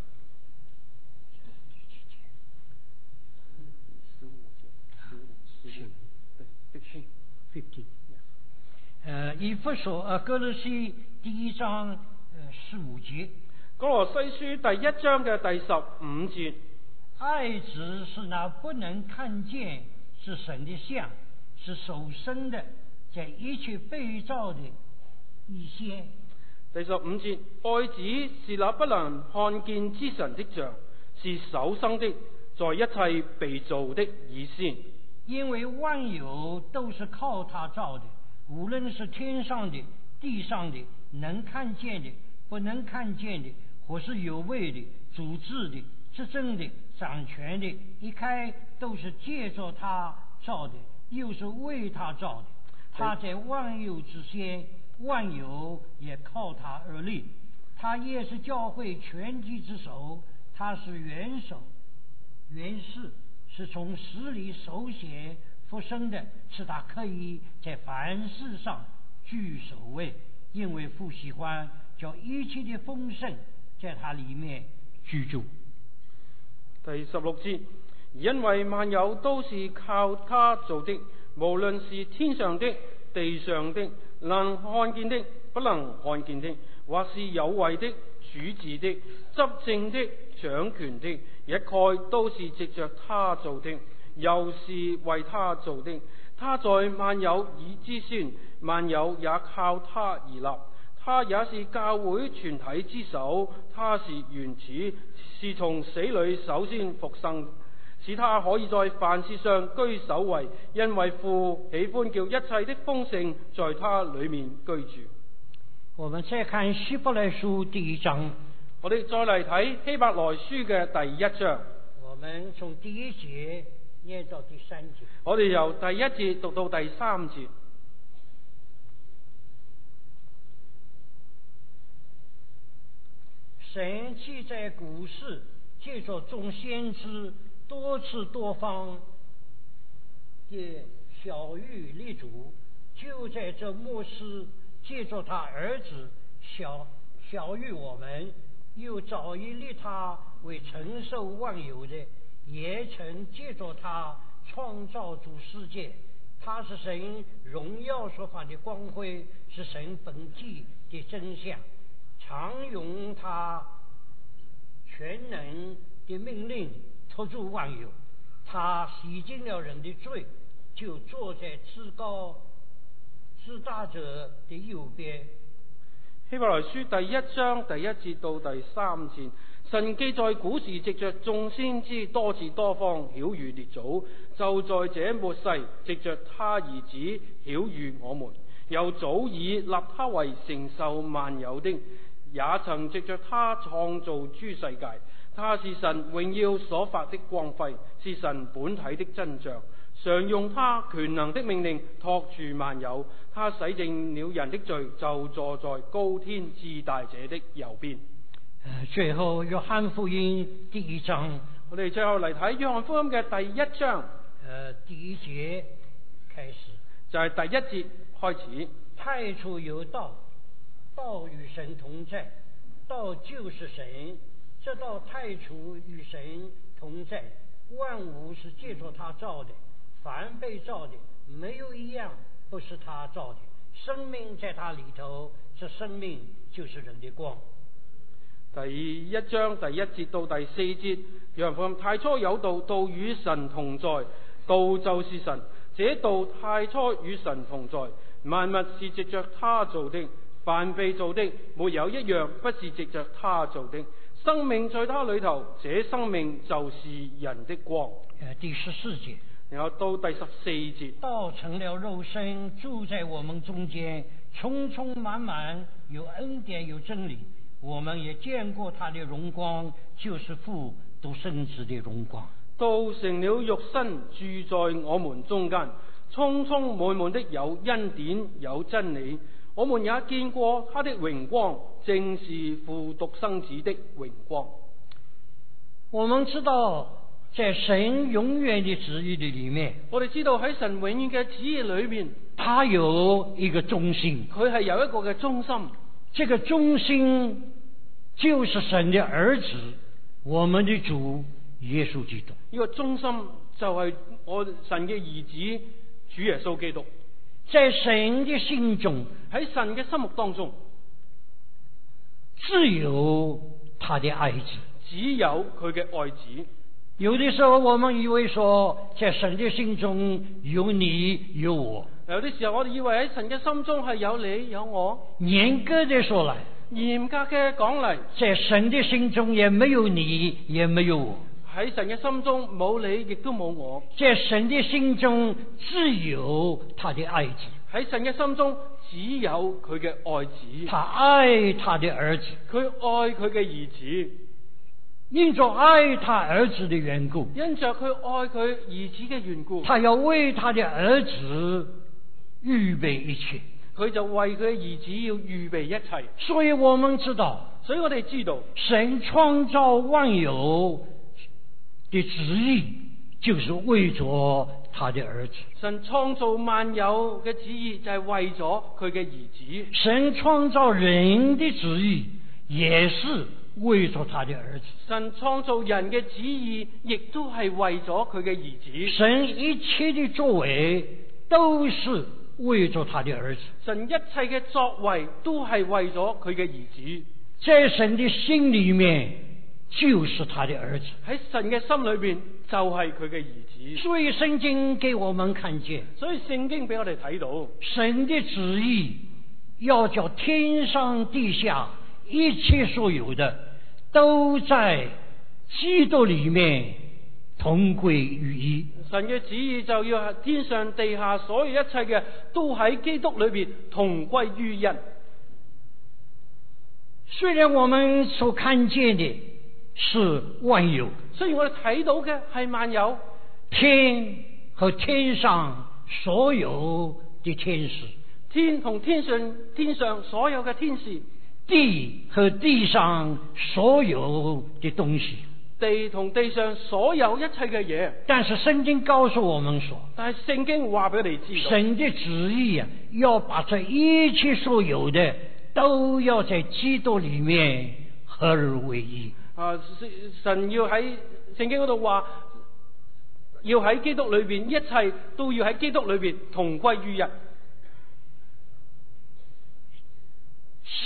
fifteen，呃，以弗所呃哥羅西第一章呃十五節。 哥羅西書第一章嘅第十五節。 愛子是那不能看見是神的像，是首生的，在一切被造的以先。 第十五節，愛子是那不能看見之神的像，是首生的，在一切被造的以先。 因為萬有都是靠他造的，無論是天上的、地上的，能看見的、不能看見的，或是有位的、主治的、執政的、掌權的，一概都是借着他造的，又是為他造的。他在萬有之先，萬有也靠他而立。他也是教會全體之首，他是元首、元士，是從死裏首先復生的，使他可以在凡事上居首位，因為父喜歡叫一切的豐盛在他裏面居住。 第十六節，因為萬有都是靠他做的，無論是天上的、地上的，能看見的、不能看見的，或是有位的、主治的、執政的、掌權的，一概都是藉着他做的，又是為他做的。他在萬有以之先，萬有也靠他而立。他也是教會全體之首，他是原始，是從死裏首先復生，使他可以在凡事上居首位，因為父喜歡叫一切的豐盛在他裏面居住。 我們再看希伯來書第一章， 我哋再嚟睇希伯來書嘅第一章。 我們從第一節念到第三節。 我哋由第一節讀到第三節。 神既在古世借着眾先知多次多方的曉諭立主，就在這末世借着他兒子曉曉諭我們，又早已立他為承受萬有的，也曾借着他創造主世界。他是神榮耀所發的光輝，是神本體的真相， 常用他全能的命令托住万有，他洗净了人的罪，就坐在至高至大者的右邊。 希伯來書第一章第一節到第三節，神記在古時藉着眾先知多次多方曉諭列祖，就在這末世藉着他兒子曉諭我們，又早已立他為承受萬有的，也曾藉着他創造諸世界。他是神榮耀所發的光輝，是神本體的真像，常用他權能的命令托住萬有。他洗淨了人的罪，就坐在高天至大者的右邊。 最後約翰福音第一章， 我哋最後嚟睇約翰福音嘅第一章， 呃，第一節開始， 就係第一節開始。 太初有道，道與神同在，道就是神，這道太初與神同在，萬物是借着他造的，凡被造的沒有一樣不是他造的，生命在他裏頭，這生命就是人的光。 第一章第一節到第四節，約翰福音，太初有道，道與神同在，道就是神，這道太初與神同在，萬物是藉着他造的，凡被造的沒有一樣不是藉着他造的，生命在他裏頭，這生命就是人的光。 第十四節， 然後到第十四節， 道成了肉身，住在我們中間，充充滿滿，有恩典有真理。我們也見過他的榮光，就是父獨生子的榮光。 道成了肉身，住在我們中間，充充滿滿的有恩典有真理。我們也見過他的榮光，正是父獨生子的榮光。 我們知道在神永遠的旨意的裏面， 我哋知道喺神永遠嘅旨意裏面， 他有一個中心， 佢係有一個嘅中心。 這個中心就是神的兒子，我們的主耶穌基督。 呢個中心就係我神嘅兒子主耶穌基督。 在神的心中， 喺神嘅心目當中， 只有他的愛子， 只有佢嘅愛子。 有的時候我們以為說，在神的心中有你有我。 有啲時候我哋以為喺神嘅心中係有你有我。 嚴格的說來， 嚴格嘅講嚟， 在神的心中也沒有你，也沒有我。 喺神嘅心中冇你，亦都冇我。 在神的心中只有他的愛子。 喺神嘅心中只有佢嘅愛子。 他愛他的兒子， 佢愛佢嘅兒子。 因着愛他兒子的緣故， 因着佢愛佢兒子嘅緣故， 他要為他的兒子預備一切， 佢就為佢嘅兒子要預備一切。 所以我們知道， 所以我哋知道， 神創造萬有的旨意就是為咗他的兒子。 神創造萬有嘅旨意就係為咗佢嘅兒子。 神創造人的旨意也是為咗他的兒子。 神創造人嘅旨意亦都係為咗佢嘅兒子。 神一切的作為都是為咗他的兒子。 神一切嘅作為都係為咗佢嘅兒子。 在神的心裏面就是他的兒子。喺神嘅心裏邊就係佢嘅兒子。 所以聖經給我們看見， 所以聖經俾我哋睇到， 神的旨意要叫天上地下一切所有的都在基督裏面同歸於一。 神嘅旨意就要天上地下所有一切嘅都喺基督裏邊同歸於一。 雖然我們所看見的是萬有， 雖然我哋睇到嘅係萬有， 天和天上所有的天使， 天同天上天上所有嘅天使， 地和地上所有的東西， 地同地上所有一切嘅嘢。 但是聖經告訴我們說， 但係聖經話俾我哋知道， 神的旨意啊，要把這一切所有的都要在基督裏面合而為一。 啊，神要喺聖經嗰度話，要喺基督裏邊，一切都要喺基督裏邊同歸於一。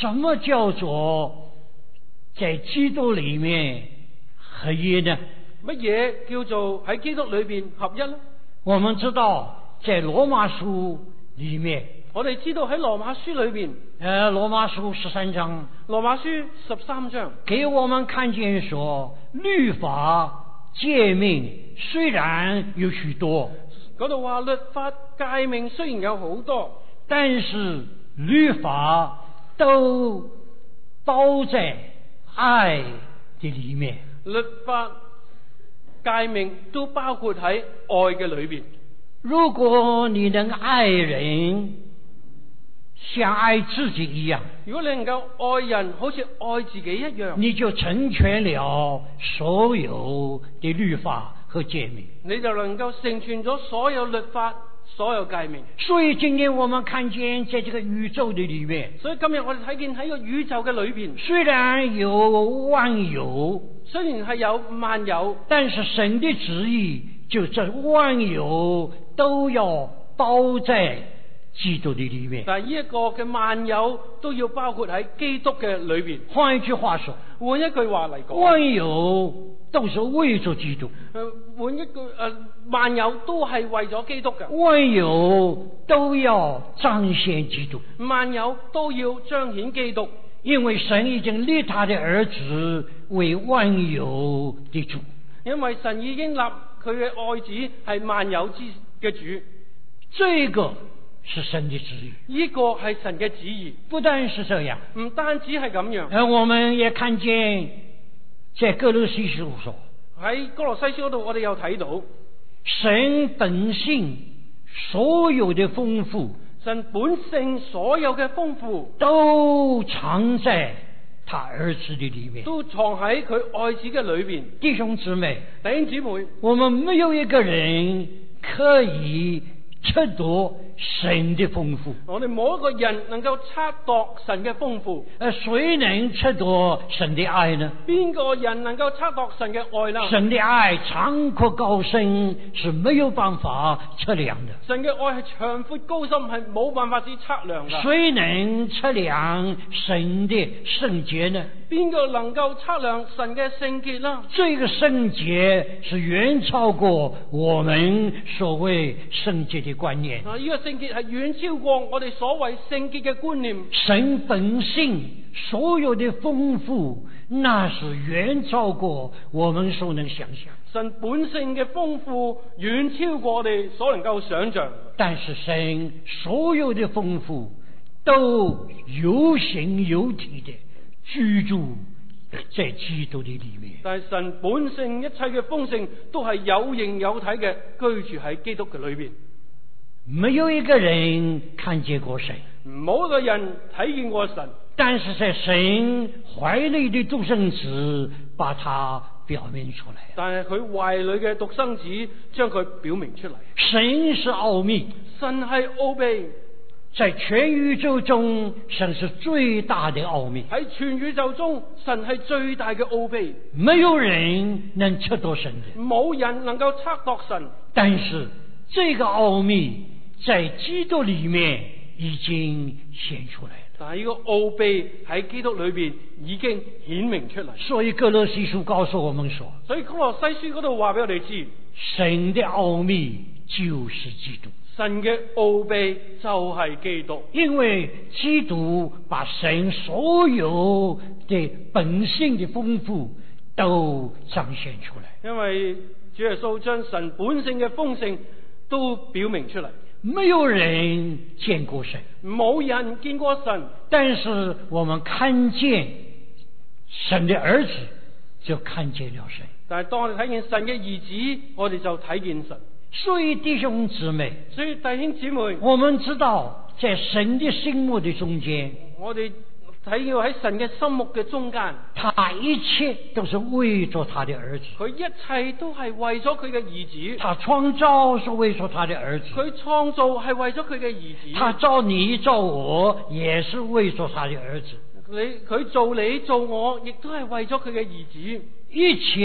什么叫做在基督里面合一呢？ 乜嘢叫做喺基督裏邊合一呢？ 我們知道在羅馬書裏面， 我哋知道喺羅馬書裏邊， 呃，羅馬書十三章， 羅馬書十三章給我們看見說，律法誡命雖然有許多， 嗰度話律法誡命雖然有好多， 但是律法都包在愛的裏面。 律法誡命都包括喺愛嘅裏邊。 如果你能愛人像愛自己一樣， 如果你能夠愛人好似愛自己一樣， 你就成全了所有的律法和誡命， 你就能夠成全咗所有律法、所有誡命。 所以今天我們看見在這個宇宙的裏面， 所以今日我哋睇見喺個宇宙嘅裏邊， 雖然有萬有， 雖然係有萬有， 但是神的旨意就這萬有都要包在基督的裏面。 但係呢一個嘅萬有都要包括喺基督嘅裏邊。 換一句話說， 換一句話嚟講， 萬有都是為咗基督。 誒，換一句誒、呃，萬有都係為咗基督嘅。 萬有都要彰顯基督， 萬有都要彰顯基督， 因為神已經立他的兒子為萬有的主。 因為神已經立佢嘅愛子係萬有之嘅主。 這個是神的旨意， 呢個係神嘅旨意。 不但是這樣， 唔單止係咁樣， 而我們也看見在哥羅西書所喺哥羅西書嗰度，我哋有睇到神本性所有的豐富， 神本性所有嘅豐富都藏在他兒子的裏面， 都藏喺佢愛子嘅裏邊。 弟兄姊妹， 弟兄姊妹， 我們沒有一個人可以測度神的豐富。 我哋冇一個人能夠測度神嘅豐富。 呃，誰能測度神的愛呢？ 邊個人能夠測度神嘅愛呢？ 神的愛長闊高深是沒有辦法測量的。 神嘅愛係長闊高深，係冇辦法之測量噶。 誰能測量神的聖潔呢？ 邊個能夠測量神嘅聖潔呢？ 這個聖潔是遠超過我們所謂聖潔的觀念。 啊，呢個聖潔係遠超過我哋所謂聖潔嘅觀念。 神本性所有的豐富，那是遠超過我們所能想象。 神本性嘅豐富遠超過我哋所能夠想象。 但是神所有的豐富都有形有體的居住在基督的裏面。 但係神本性一切嘅豐盛都係有形有體嘅居住喺基督嘅裏邊。 沒有一個人看見過神， 冇一個人睇見過神， 但是在神懷裏的獨生子把它表明出來。 但係佢懷裏嘅獨生子將佢表明出嚟。 神是奧秘， 神係奧秘， 在全宇宙中，神是最大的奧秘。 喺全宇宙中，神係最大嘅奧秘， 沒有人能測度神的， 冇人能夠測度神。 但是這個奧秘在基督裏面已經顯出來了。 但係呢個奧秘喺基督裏邊已經顯明出嚟。 所以哥羅西書告訴我們說， 所以哥羅西書嗰度話俾我哋知， 神的奧秘就是基督。 神嘅奧秘就係基督， 因為基督把神所有的本性的豐富都彰顯出來。 因為主耶穌將神本性嘅豐盛都表明出嚟。 沒有人見過神， 冇人見過神， 但是我們看見神的兒子，就看見了神。 但係當我哋睇見神嘅兒子，我哋就睇見神。 所以弟兄姊妹， 所以弟兄姊妹， 我們知道在神的心目的中間， 我哋睇到喺神嘅心目嘅中間， 他一切都是為咗他的兒子， 佢一切都係為咗佢嘅兒子。 他創造是為咗他的兒子， 佢創造係為咗佢嘅兒子。 他造你造我也是為咗他的兒子。 你佢做你做我，亦都係為咗佢嘅兒子。 一切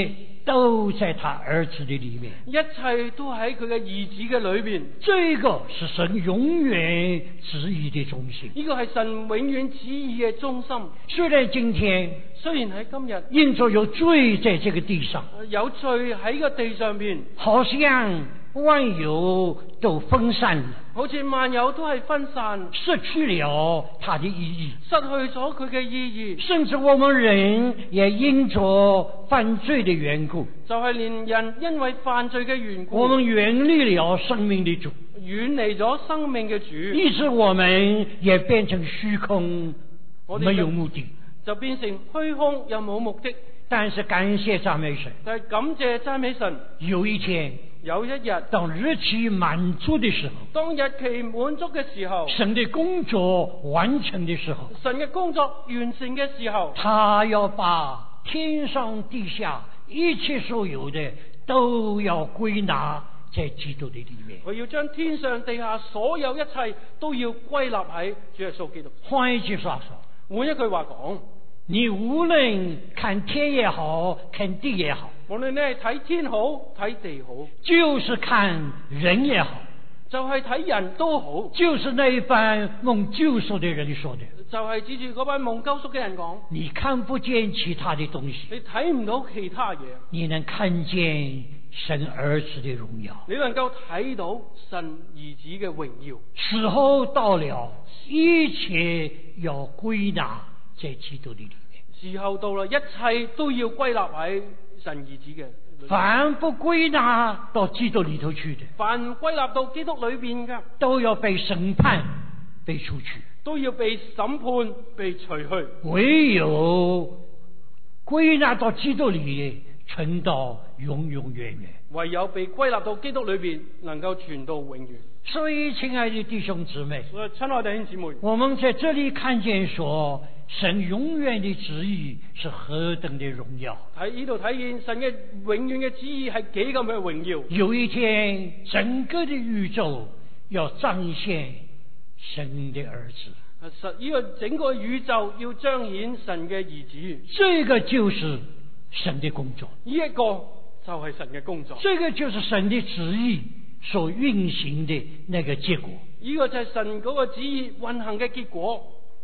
都在他儿子的里面。 一切都喺佢嘅兒子嘅裏邊。 这个是神永遠旨意的中心。 呢個係神永遠旨意嘅中心。 雖然今天雖然喺今日因着有罪在這個地上， 有罪喺個地上邊， 好像萬有都分散了， 好似萬有都係分散， 失去了它的意義， 失去咗佢嘅意義。 甚至我們人也因着犯罪的緣故， 就係連人因為犯罪嘅緣故， 我們遠離了生命的主， 遠離咗生命嘅主， 以致我們也變成虛空， 我哋沒有目的， 就變成虛空又冇目的。 但是感謝讚美神， 但係感謝讚美神， 有一天有一日當日期滿足的時候， 當日期滿足嘅時候， 神的工作完成的時候， 神嘅工作完成嘅時候， 他要把天上地下一切所有的都要歸納在基督的裏面。 佢要將天上地下所有一切都要歸納喺主耶穌基督。 換一句話說， 換一句話講， 你無論看天也好，看地也好， 無論你係睇天好睇地好， 就是看人也好， 就係睇人都好， 就是那一班蒙救贖的人說的， 就係指住嗰班蒙救贖嘅人講， 你看不見其他的東西， 你睇唔到其他嘢， 你能看見神兒子的榮耀， 你能夠睇到神兒子嘅榮耀。 時候到了，一切要歸納在基督的裏面。 時候到啦，一切都要歸納喺神兒子嘅。 凡不歸納到基督裏頭去的， 凡歸納到基督裏邊嘅， 都要被審判，被除去， 都要被審判，被除去。 唯有歸納到基督裏，存到永永遠遠。 唯有被歸納到基督裏邊，能夠傳到永遠。 所以，親愛的弟兄姊妹， 所以親愛弟兄姊妹， 我們在這裏看見說，神永遠的旨意是何等的榮耀。 喺呢度睇見神嘅永遠嘅旨意係幾咁嘅榮耀。 有一天，整個的宇宙要彰顯神的兒子。 實呢個整個宇宙要彰顯神嘅兒子。 這個就是神的工作。 呢一個就係神嘅工作。 這個就是神的旨意所運行的那個結果。 呢個就係神嗰個旨意運行嘅結果。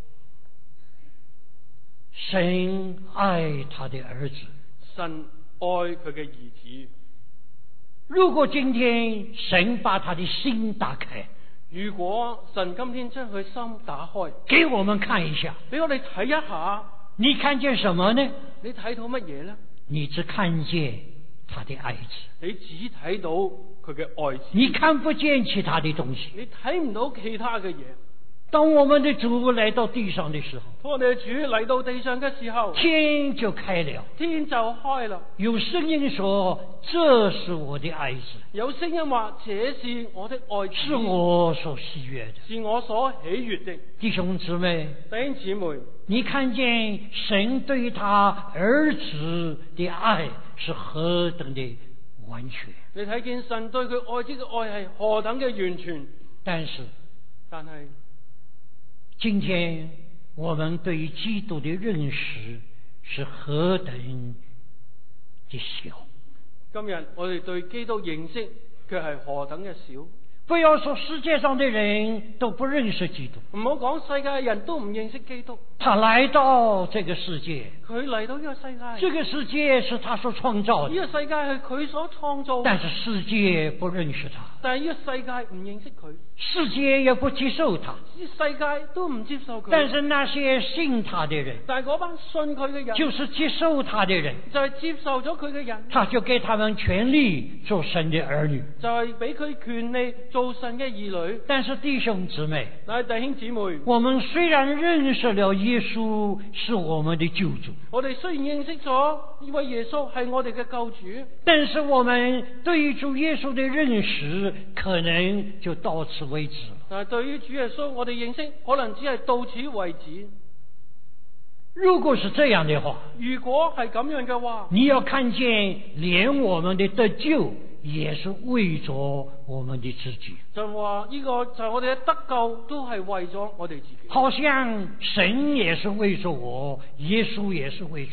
神愛他的兒子， 神愛佢嘅兒子。 如果今天神把他的心打開， 如果神今天將佢心打開， 給我們看一下， 俾我哋睇一下， 你看見什麼呢？ 你睇到乜嘢呢？ 你只看見他的愛子， 你只睇到佢嘅愛子， 你看不見其他的東西， 你睇唔到其他嘅嘢。 當我們的主來到地上的時候， 當我哋嘅主嚟到地上嘅時候， 天就開了， 天就開啦。 有聲音說：這是我的愛子， 有聲音話：這是我的愛子， 是我所喜悅的， 是我所喜悅的。 弟兄姊妹， 弟兄姊妹， 你看見神對他兒子的愛是何等的完全？ 你睇見神對佢愛子嘅愛係何等嘅完全？ 但是， 但係今天我們對於基督的認識是何等的小。 今日我哋對基督認識卻係何等嘅少。 不要說世界上的人都不認識基督， 唔好講世界嘅人都唔認識基督。 他來到這個世界， 佢嚟到呢個世界， 這個世界是他所創造的， 呢個世界係佢所創造， 但是世界不認識他， 但係呢個世界唔認識佢， 世界也不接受他， 呢世界都唔接受佢。 但是那些信他的人， 但係嗰班信佢嘅人， 就是接受他的人， 就係接受咗佢嘅人， 他就給他們權利做神的兒女， 就係俾佢權利做神嘅兒女。 但是弟兄姊妹， 但係弟兄姊妹， 我們雖然認識了耶穌是我們的救主， 我哋雖然認識咗呢位耶穌係我哋嘅救主， 但是我們對於主耶穌的認識可能就到此為止。 但係對於主耶穌，我哋認識可能只係到此為止。 如果是這樣的話， 如果係咁樣嘅話， 你要看見連我們的得救也是為咗我們的自己， 就話呢個就係我哋嘅得救都係為咗我哋自己。 好像神也是為咗我，耶穌也是為咗我，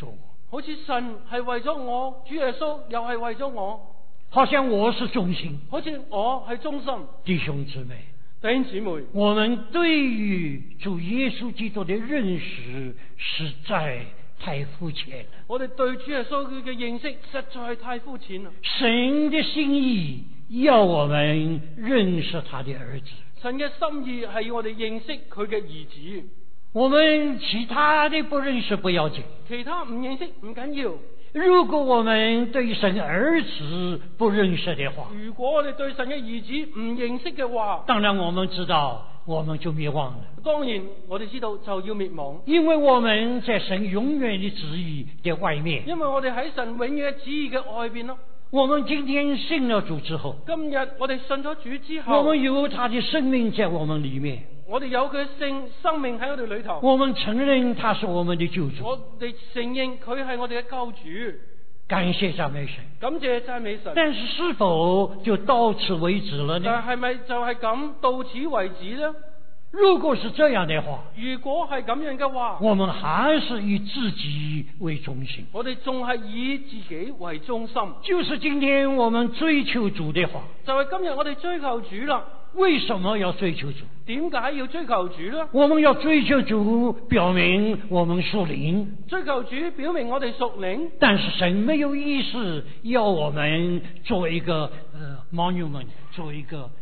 好似神係為咗我，主耶穌又係為咗我， 好像我是中心。 好似我係中心。 弟兄姊妹， 弟兄姊妹， 我們對於主耶穌基督的認識實在太膚淺了。 我哋對主耶穌佢嘅認識實在係太膚淺啦。 神的心意要我們認識他的兒子， 神嘅心意係要我哋認識佢嘅兒子。 我們其他的不認識不要緊， 其他唔認識唔緊要。 如果我們對神兒子不認識的話， 如果我哋對神嘅兒子唔認識嘅話， 當然我們知道我們就滅亡了。 當然我哋知道就要滅亡， 因為我們在神永遠的旨意的外面， 因為我哋喺神永遠嘅旨意嘅外邊咯。 我們今天信了主之後， 今日我哋信咗主之後， 我們有他的生命在我們裏面， 我哋有佢聖生命喺我哋裏頭， 我們承認他是我們的救主， 我哋承認佢係我哋嘅救主， 感謝讚美神， 感謝讚美神。 但是是否就到此為止了呢？ 但係咪就係咁到此為止呢？ 如果是這樣的話， 如果係咁樣嘅話， 我們還是以自己為中心， 我哋仲係以自己為中心。 就是今天我們追求主的話， 就係今日我哋追求主啦。 為什麼要追求主？ 點解要追求主呢？ 我們要追求主，表明我們屬靈。 追求主表明我哋屬靈， 但是神沒有意思要我們做一個呃 monument， 做一個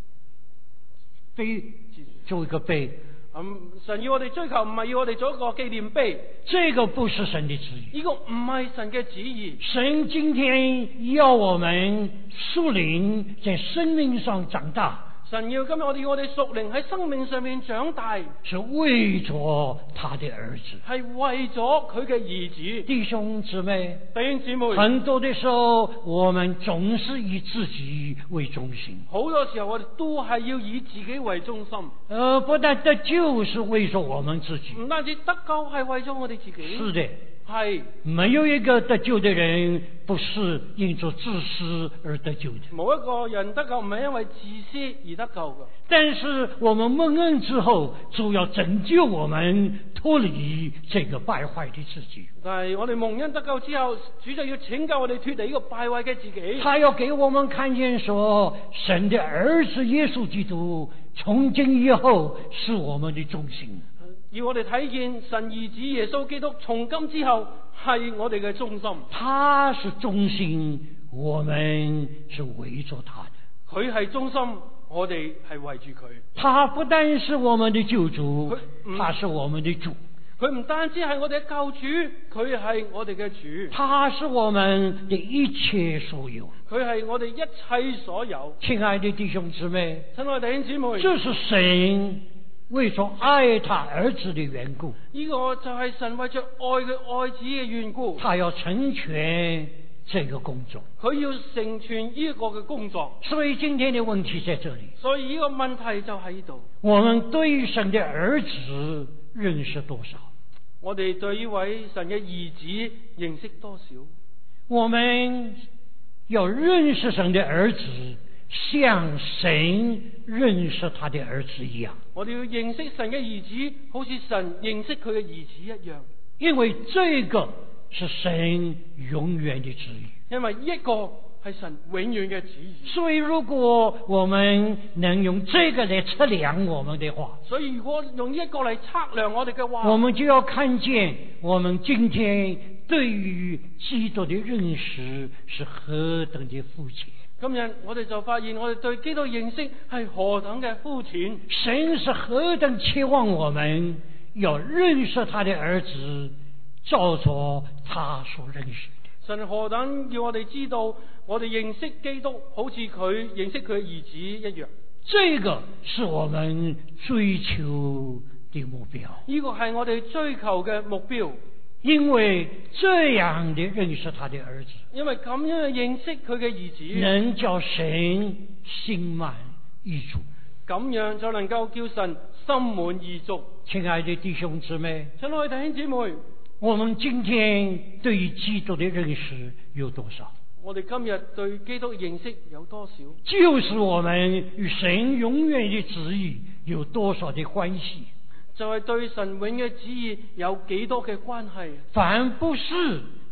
碑，做一個碑。 嗯，神要我哋追求，唔係要我哋做一個紀念碑。 這個不是神的旨意， 呢個唔係神嘅旨意。 神今天要我們屬靈在生命上長大。 神要今日我哋要我哋屬靈喺生命上面長大， 是為咗他的兒子， 係為咗佢嘅兒子。 弟兄姊妹， 弟兄姊妹， 很多的時候我們總是以自己為中心， 好多時候我哋都係要以自己為中心。 呃，不但得救是為咗我們自己， 唔單止得救係為咗我哋自己。 是的， 係沒有一個得救的人不是因着自私而得救的。 冇一個人得救唔係因為自私而得救嘅。 但是我們蒙恩之後，主要拯救我們脫離這個敗壞的自己。 但係我哋蒙恩得救之後，主就要拯救我哋脫離呢個敗壞嘅自己。 他要給我們看見說，神的兒子耶穌基督從今以後是我們的中心。 要我哋睇見神兒子耶穌基督從今之後係我哋嘅中心。 他是中心，我們是圍着他的。 佢係中心，我哋係圍住佢。 他不但是我們的救主， 嗯、 他是我們的主。 佢唔單止係我哋嘅救主，佢係我哋嘅主。 他是我們的一切所有。 佢係我哋一切所有。 親愛的弟兄姊妹， 親愛的弟兄姊妹， 這是神為咗愛他兒子的緣故， 呢個就係神為着愛佢愛子嘅緣故， 他要成全這個工作， 佢要成全呢個嘅工作。 所以今天的問題在這裏， 所以呢個問題就喺呢度。 我們對於神的兒子認識多少？ 我哋對呢位神嘅兒子認識多少？ 我們要認識神的兒子，像神認識他的兒子一樣。 我哋要認識神嘅兒子，好似神認識佢嘅兒子一樣。 因為這個是神永遠的旨意。 因為一個係神永遠嘅旨意。 所以如果我們能用這個來測量我們的話， 所以如果用一個嚟測量我哋嘅話， 我們就要看見我們今天對於基督的認識是何等的膚淺。 今日我哋就發現，我哋對基督認識係何等嘅膚淺。 神是何等期望我們要認識他的兒子，照着他所認識的。 神何等要我哋知道，我哋認識基督，好似佢認識佢嘅兒子一樣。 這個是我們追求的目標。 呢個係我哋追求嘅目標。 因為這樣的認識他的兒子， 因為咁樣嘅認識佢嘅兒子， 能叫神心滿意足， 咁樣就能夠叫神心滿意足。 親愛的弟兄姊妹， 親愛的弟兄姊妹， 我們今天對於基督的認識有多少？ 我哋今日對基督嘅認識有多少？ 就是我們與神永遠的旨意有多少的關係？ 就係對神永嘅旨意有幾多嘅關係？ 凡不是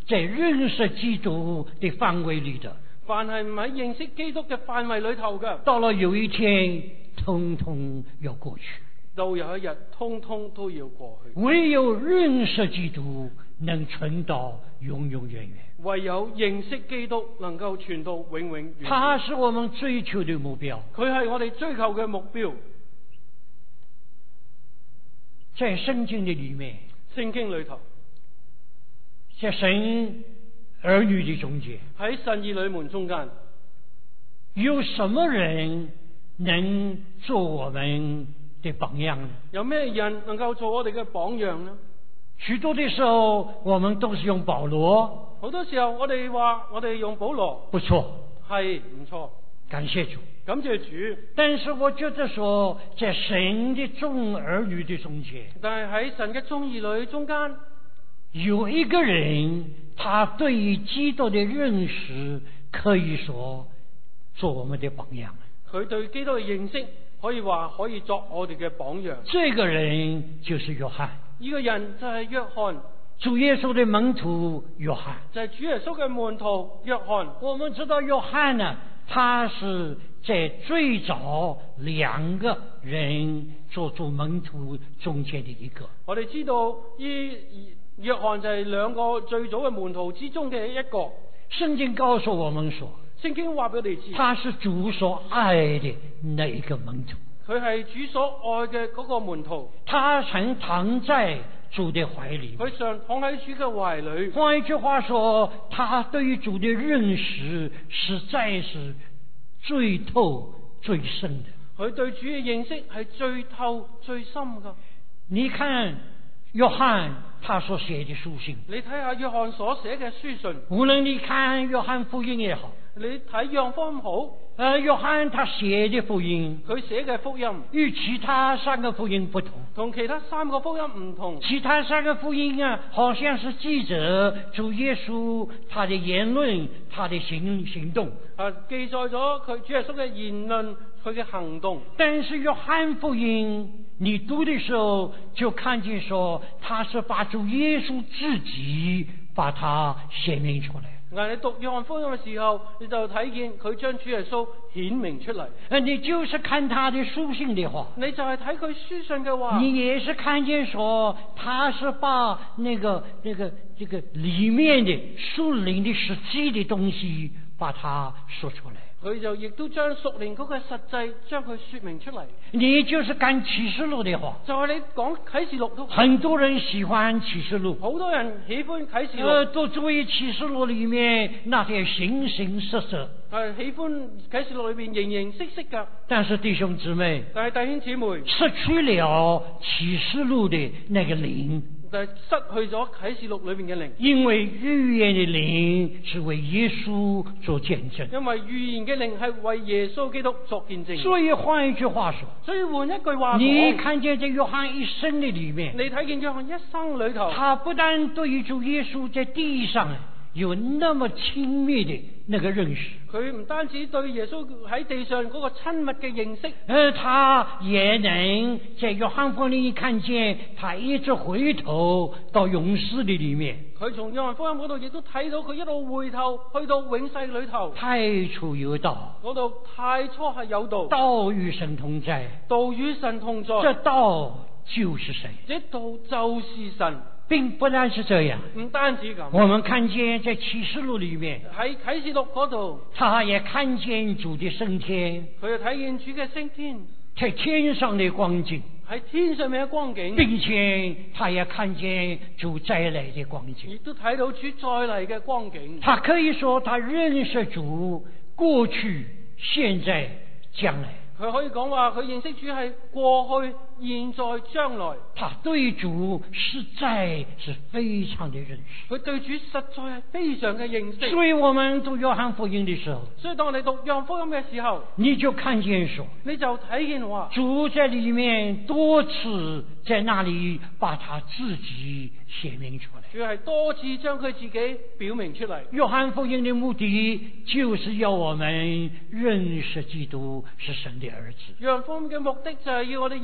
在认識基督的範圍裏的， 凡係唔喺認識基督嘅範圍裏頭嘅， 到了有一天，通通要過去。 到有一日，通通都要過去。 唯有認識基督，能存到永永遠遠。 唯有認識基督，能夠傳到永永遠遠。 它是我們追求的目標。 佢係我哋追求嘅目標。 在聖經的裏面， 聖經裏頭， 在神兒女的中間， 喺神兒女們中間， 有什麼人能做我們的榜樣呢？ 有咩人能夠做我哋嘅榜樣呢？ 許多的時候，我們都是用保羅。 好多時候，我哋話我哋用保羅， 不錯， 係唔錯， 感謝主， 感謝主。 但是我覺得說，在神的眾兒女的中間， 但係喺神嘅眾兒女中間， 有一個人，他對於基督的認識，可以說做我們的榜樣。 佢對基督嘅認識，可以話可以作我哋嘅榜樣。 這個人就是約翰。 呢個人就係約翰， 主耶穌的門徒約翰， 就係主耶穌嘅門徒約翰。 我們知道約翰呢，他是在最早兩個人做做門徒中間的一個。 我哋知道呢約翰就係兩個最早嘅門徒之中嘅一個。 聖經告訴我們說， 聖經話俾我哋知， 他是主所愛的那一個門徒。 佢係主所愛嘅嗰個門徒， 他曾躺在主的懷裏， 佢常躺喺主嘅懷裏。 換一句話說，他對於主的認識實在是最透最深的。 佢對主嘅認識係最透最深噶。 你看約翰他所寫的書信， 你睇下約翰所寫嘅書信， 無論你看約翰福音也好， 你睇約翰福音好， 呃，約翰他寫的福音， 佢寫嘅福音與其他三個福音不同， 同其他三個福音唔同。 其他三個福音啊，好像是記着主耶穌他的言論，他的行行動， 啊，記載咗佢主耶穌嘅言論，佢嘅行動。但是約翰福音你讀的時候就看見說，他是把主耶穌自己把他顯明出來。 嗱，你讀約翰福音嘅時候，你就睇見佢將主耶穌顯明出嚟。 誒，你就是看他的書信的話， 你就係睇佢書信嘅話， 你也是看見說，他是把那個那個這個裏面的屬靈的實際的東西，把它說出來。 佢就亦都將屬靈嗰個實際將佢說明出嚟。 你就是看啟示錄的話， 就係你講啟示錄都很多人喜歡啟示錄， 好多人喜歡啟示錄， 呃，都注意啟示錄裏面那些形形色色， 係喜歡啟示錄裏邊形形色色噶。 但是弟兄姊妹， 但係弟兄姊妹失去了啟示錄的那個靈， 就係失去咗啟示錄裏邊嘅靈， 因為預言的靈是為耶穌做見證， 因為預言嘅靈係為耶穌基督作見證。 所以換一句話說， 所以換一句話說， 你看見這約翰一生的裏面， 你睇見約翰一生裏頭， 他不但對於主耶穌在地上有那麼親密的那個認識， 佢唔單止對耶穌喺地上嗰個親密嘅認識， 而他也能在約翰福音裏看見他一直回頭到勇士的裏面， 佢從約翰福音嗰度亦都睇到佢一路回頭去到永世裏頭。 太初有道， 嗰度太初係有道， 道與神同在， 道與神同在， 這道就是神， 這道就是神。 並不單是這樣， 唔單止咁， 我們看見在啟示錄裏面， 喺啟示錄嗰度， 他也看見主的升天， 佢就睇見主嘅升天， 在天上的光景， 喺天上面嘅光景， 並且他也看見主再來的光景， 亦都睇到主再嚟嘅光景。 他可以說他認識主過去、現在、將來。 佢可以講話，佢認識主係過去、現在、將來。 他對主實在是非常的認識， 佢對主實在係非常嘅認識。 所以我們讀約翰福音的時候， 所以當我哋讀約翰福音嘅時候， 你就看見說， 你就睇見話， 主在裏面多次在那裏把他自己顯明出來。 主係多次將佢自己表明出嚟。 約翰福音的目的就是要我們認識基督是神的兒子。 約翰福音嘅目的就係要我哋認識基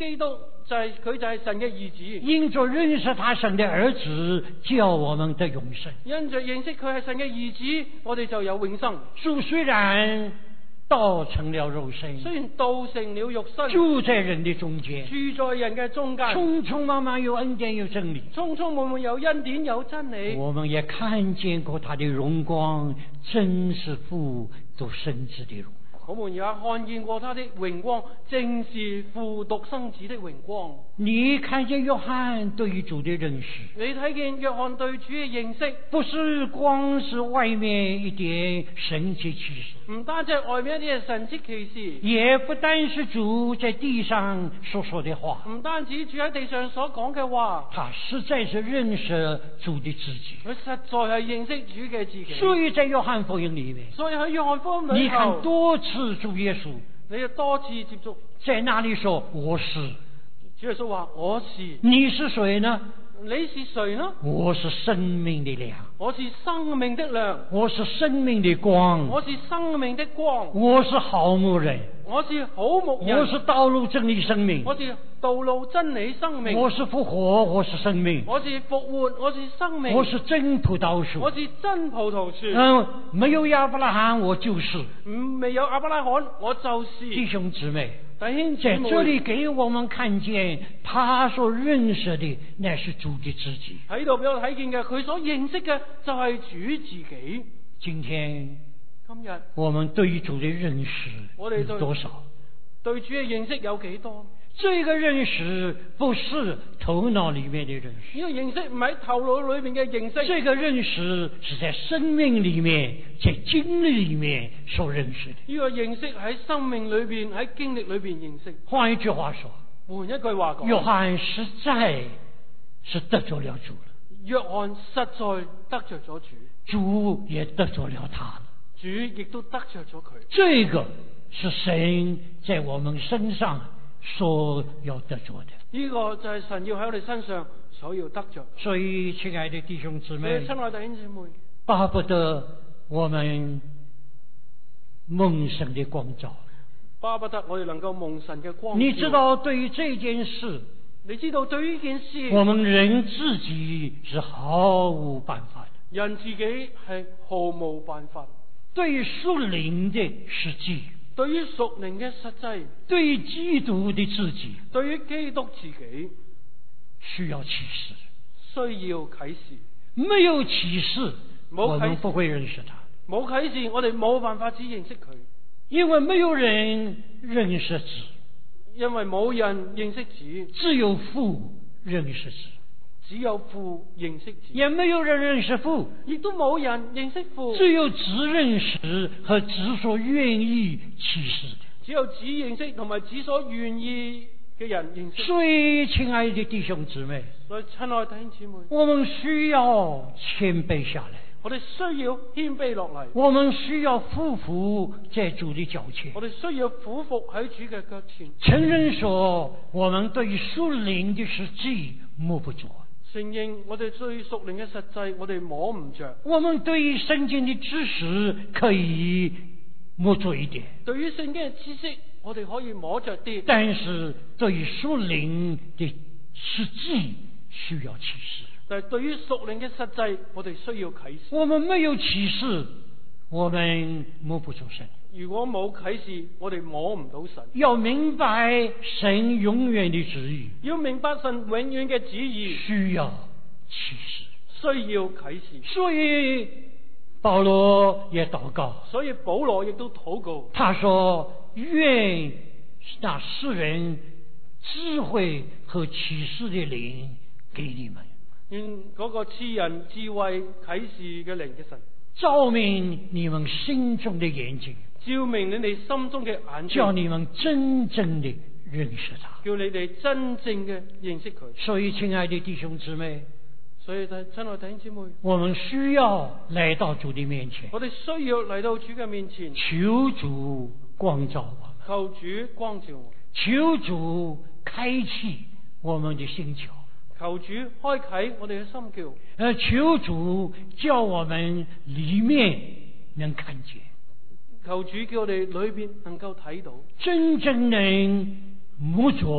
基督就係佢就係神嘅兒子， 因着認識他生的兒子，叫我們得永生。 因着認識佢係神嘅兒子，我哋就有永生。 主雖然道成了肉身， 雖然道成了肉身， 住在人的中間， 住在人嘅中間， 匆匆忙忙有恩典有真理， 匆匆忙忙有恩典有真理。 我們也看見過他的榮光，真是父獨生子的榮光。 我們也看見過他的榮光，正是父獨生子的榮光。 你看見約翰對於主的認識， 你睇見約翰對主嘅認識， 不是光是外面一點神蹟奇事， 唔單止外面一啲嘅神蹟奇事， 也不單是主在地上所說的話， 唔單止主喺地上所講嘅話， 他實在是認識主的自己。 佢實在係認識主嘅自己。 所以在約翰福音裏面， 所以喺約翰福音裏頭， 你看多次主耶穌， 你就多次接觸， 在那裏說我是。 主耶穌話我是。 你是誰呢？ 你是誰呢？ 我是生命的糧， 我是生命的糧， 我是生命的光， 我是生命的光， 我是好牧人， 我是好牧人， 我是道路真理生命， 我是道路真理生命， 我是復活，我是生命， 我是復活，我是生命， 我是真葡萄樹， 我是真葡萄樹。 嗯，沒有亞伯拉罕我就是， 唔未有亞伯拉罕我就是。 弟兄姊妹， 弟兄姊妹， 在這裏給我們看見他所認識的那是主的自己。 喺度俾我睇見嘅，佢所認識嘅就係主自己。 今天今日我們對於主的認識有多少？ 對主嘅認識有幾多？ 這個認識不是頭腦裏面的認識， 呢個認識唔係頭腦裏面嘅認識， 這個認識是在生命裏面、在經歷裏面所認識的。 呢個認識喺生命裏邊、喺經歷裏邊認識。 換一句話說， 換一句話講， 約翰實在是得着了主了。 約翰實在得着咗主， 主也得着了他了。 主亦都得着咗佢。 這個是神在我們身上所要得着的。 呢個就係神要喺我哋身上所要得着。 所以，親愛的弟兄姊妹， 親愛弟兄姊妹， 巴不得我們蒙神的光照， 巴不得我哋能夠蒙神嘅光照。 你知道，對於這件事， 你知道對於呢件事， 我們人自己是毫無辦法的。 人自己係毫無辦法。 對於屬靈的實際， 對於屬靈嘅實際， 對於基督的自己， 對於基督自己， 需要啟示， 需要啟示。 沒有啟示，我們不會認識他。 冇啟示，我哋冇辦法只認識佢， 因為沒有人認識子， 因為冇人認識子， 只有父認識子， 只有父認識子， 也沒有人認識父， 亦都冇人認識父， 只有子認識和子所願意啟示的， 只有子認識同埋子所願意嘅人認識。 所以，親愛的弟兄姊妹， 所以親愛的弟兄姊妹， 我們需要謙卑下來， 我哋需要謙卑落嚟， 我們需要俯伏在主的腳前， 我哋需要俯伏喺主嘅腳前， 承認說我們對於屬靈的實際摸不着， 承認我哋對屬靈嘅實際我哋摸唔着， 我們對於聖經的知識可以摸着一點， 對於聖經嘅知識我哋可以摸着啲， 但是對於屬靈的實際需要啟示。 但係對於屬靈嘅實際，我哋需要啟示。 我們沒有啟示，我們摸不着神。 如果冇啟示，我哋摸唔到神。 要明白神永遠的旨意， 要明白神永遠嘅旨意， 需要啟示， 需要啟示。 所以保羅也禱告， 所以保羅亦都禱告。 他說：願那世人智慧和啟示的靈給你們。 願嗰個賜人智慧啟示嘅靈嘅神， 照明你們心中的眼睛， 照明你哋心中嘅眼睛， 叫你們真正的認識他， 叫你哋真正嘅認識佢。 所以，親愛的弟兄姊妹， 所以親愛弟兄姊妹， 我們需要來到主的面前， 我哋需要嚟到主嘅面前， 求主光照我們， 求主光照我， 求主開啟我們的心竅， 求主開啟我哋嘅心竅， 呃，求主叫我們裏面能看見， 求主叫我哋裏邊能夠睇到， 真正能摸着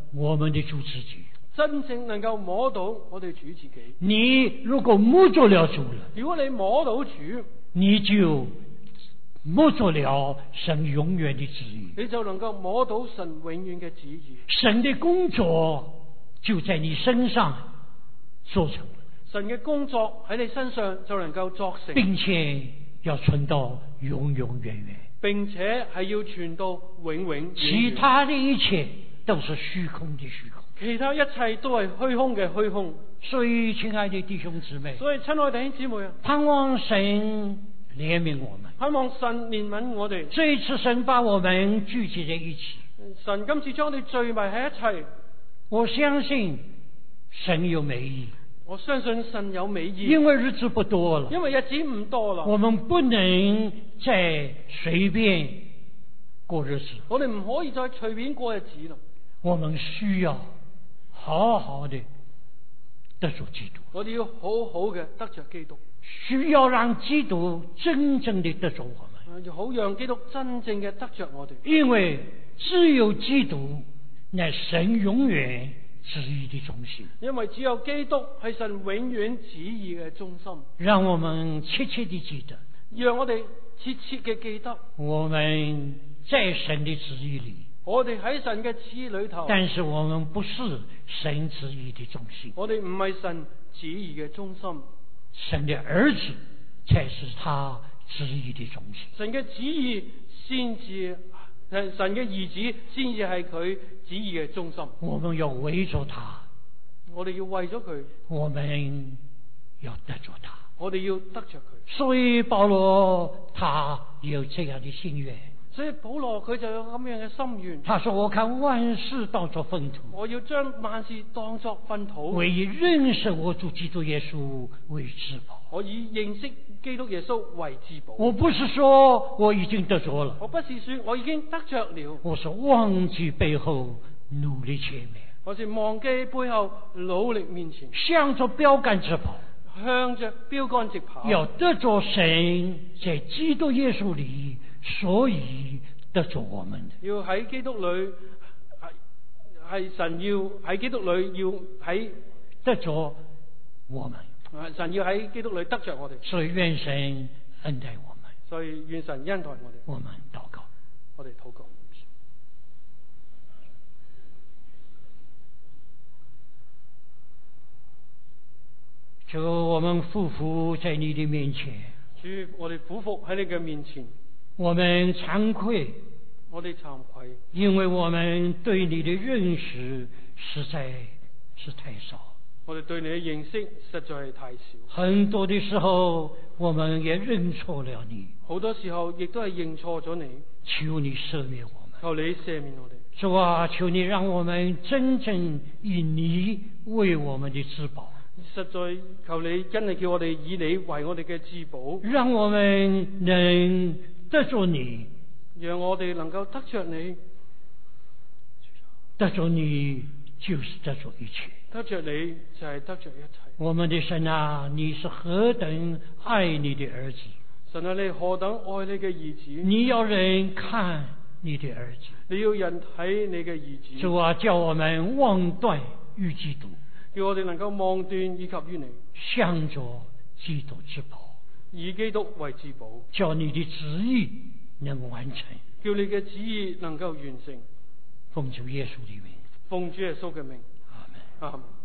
我们的主自己。 真正能夠摸到我哋主自己。 你如果摸着了主了， 如果你摸到主， 你就摸着了神永遠的旨意， 你就能夠摸到神永遠嘅旨意。 神的工作就在你身上做成了， 神嘅工作喺你身上就能夠作成， 並且要存到永永遠遠， 並且係要傳到永永遠遠。 其他的一切都是虛空的虛空， 其他一切都係虛空嘅虛空。 所以親愛的弟兄姊妹， 所以親愛弟兄姊妹啊， 盼望神憐憫我們， 盼望神憐憫我哋。 這一次神把我們聚集在一起， 神今次將你聚埋喺一齊， 我相信神有美意。 我相信神有美意， 因為日子不多了， 因為日子唔多啦， 我們不能再隨便過日子， 我哋唔可以再隨便過日子啦。 我們需要好好的得着基督， 我哋要好好嘅得着基督， 需要讓基督真正的得着我們， 要好讓基督真正嘅得着我哋。 因為只有基督乃神永遠旨意的中心， 因為只有基督係神永遠旨意嘅中心。 讓我們切切地記得， 讓我哋切切嘅記得， 我們在神的旨意裏， 我哋喺神嘅旨意裏頭， 但是我們不是神旨意的中心， 我哋唔係神旨意嘅中心， 神的兒子才是他旨意的中心。 神嘅旨意先至，神嘅兒子先至係佢旨意嘅中心。 我們要圍着他， 我哋要為咗佢， 我們要得着他， 我哋要得着佢。 所以保羅他有這樣的心願， 所以保羅佢就有咁樣嘅心願。 他說：我看萬事當作糞土， 我要將萬事當作糞土， 唯以認識我主基督耶穌為至寶。 我以認識基督耶穌為至寶。 我不是說我已經得着了， 我不是說我已經得着了， 我是忘記背後，努力前面。 我是忘記背後，努力面前， 向着標杆直跑， 向着標杆直跑。 要得着神在基督耶穌裏，所以得着我們的。 要喺基督裏，係神要喺基督裏，要喺得着我們。 神要喺基督裏得着我哋， 所以願神恩待我們。 所以願神恩待我哋。 我們禱告， 我哋禱告。 主，我們匍匐在你的面前。 主，我哋俯伏喺你嘅面前。 我們慚愧， 我哋慚愧， 因為我們對你的認識實在是太少。 我哋對你嘅認識實在係太少。 很多的時候，我們也認錯了你。 好多時候，亦都係認錯咗你。 求你赦免我們。 求你赦免我哋。 主啊，求你讓我們真正以你為我們的至寶。 實在求你真係叫我哋以你為我哋嘅至寶。 讓我們能得着你。 讓我哋能夠得着你。 得着你就是得着一切。 得着你就係得着一切。 我們的神啊，你是何等愛你的兒子！ 神啊，你何等愛你嘅兒子！ 你要人看你的兒子， 你要人睇你嘅兒子。 主啊，叫我們望斷於基督， 叫我哋能夠望斷以及於你， 向着基督之寶， 以基督為至寶， 叫你的旨意能完成， 叫你嘅旨意能夠完成。 奉主耶穌的名， 奉主耶穌嘅名， 阿門。 阿門。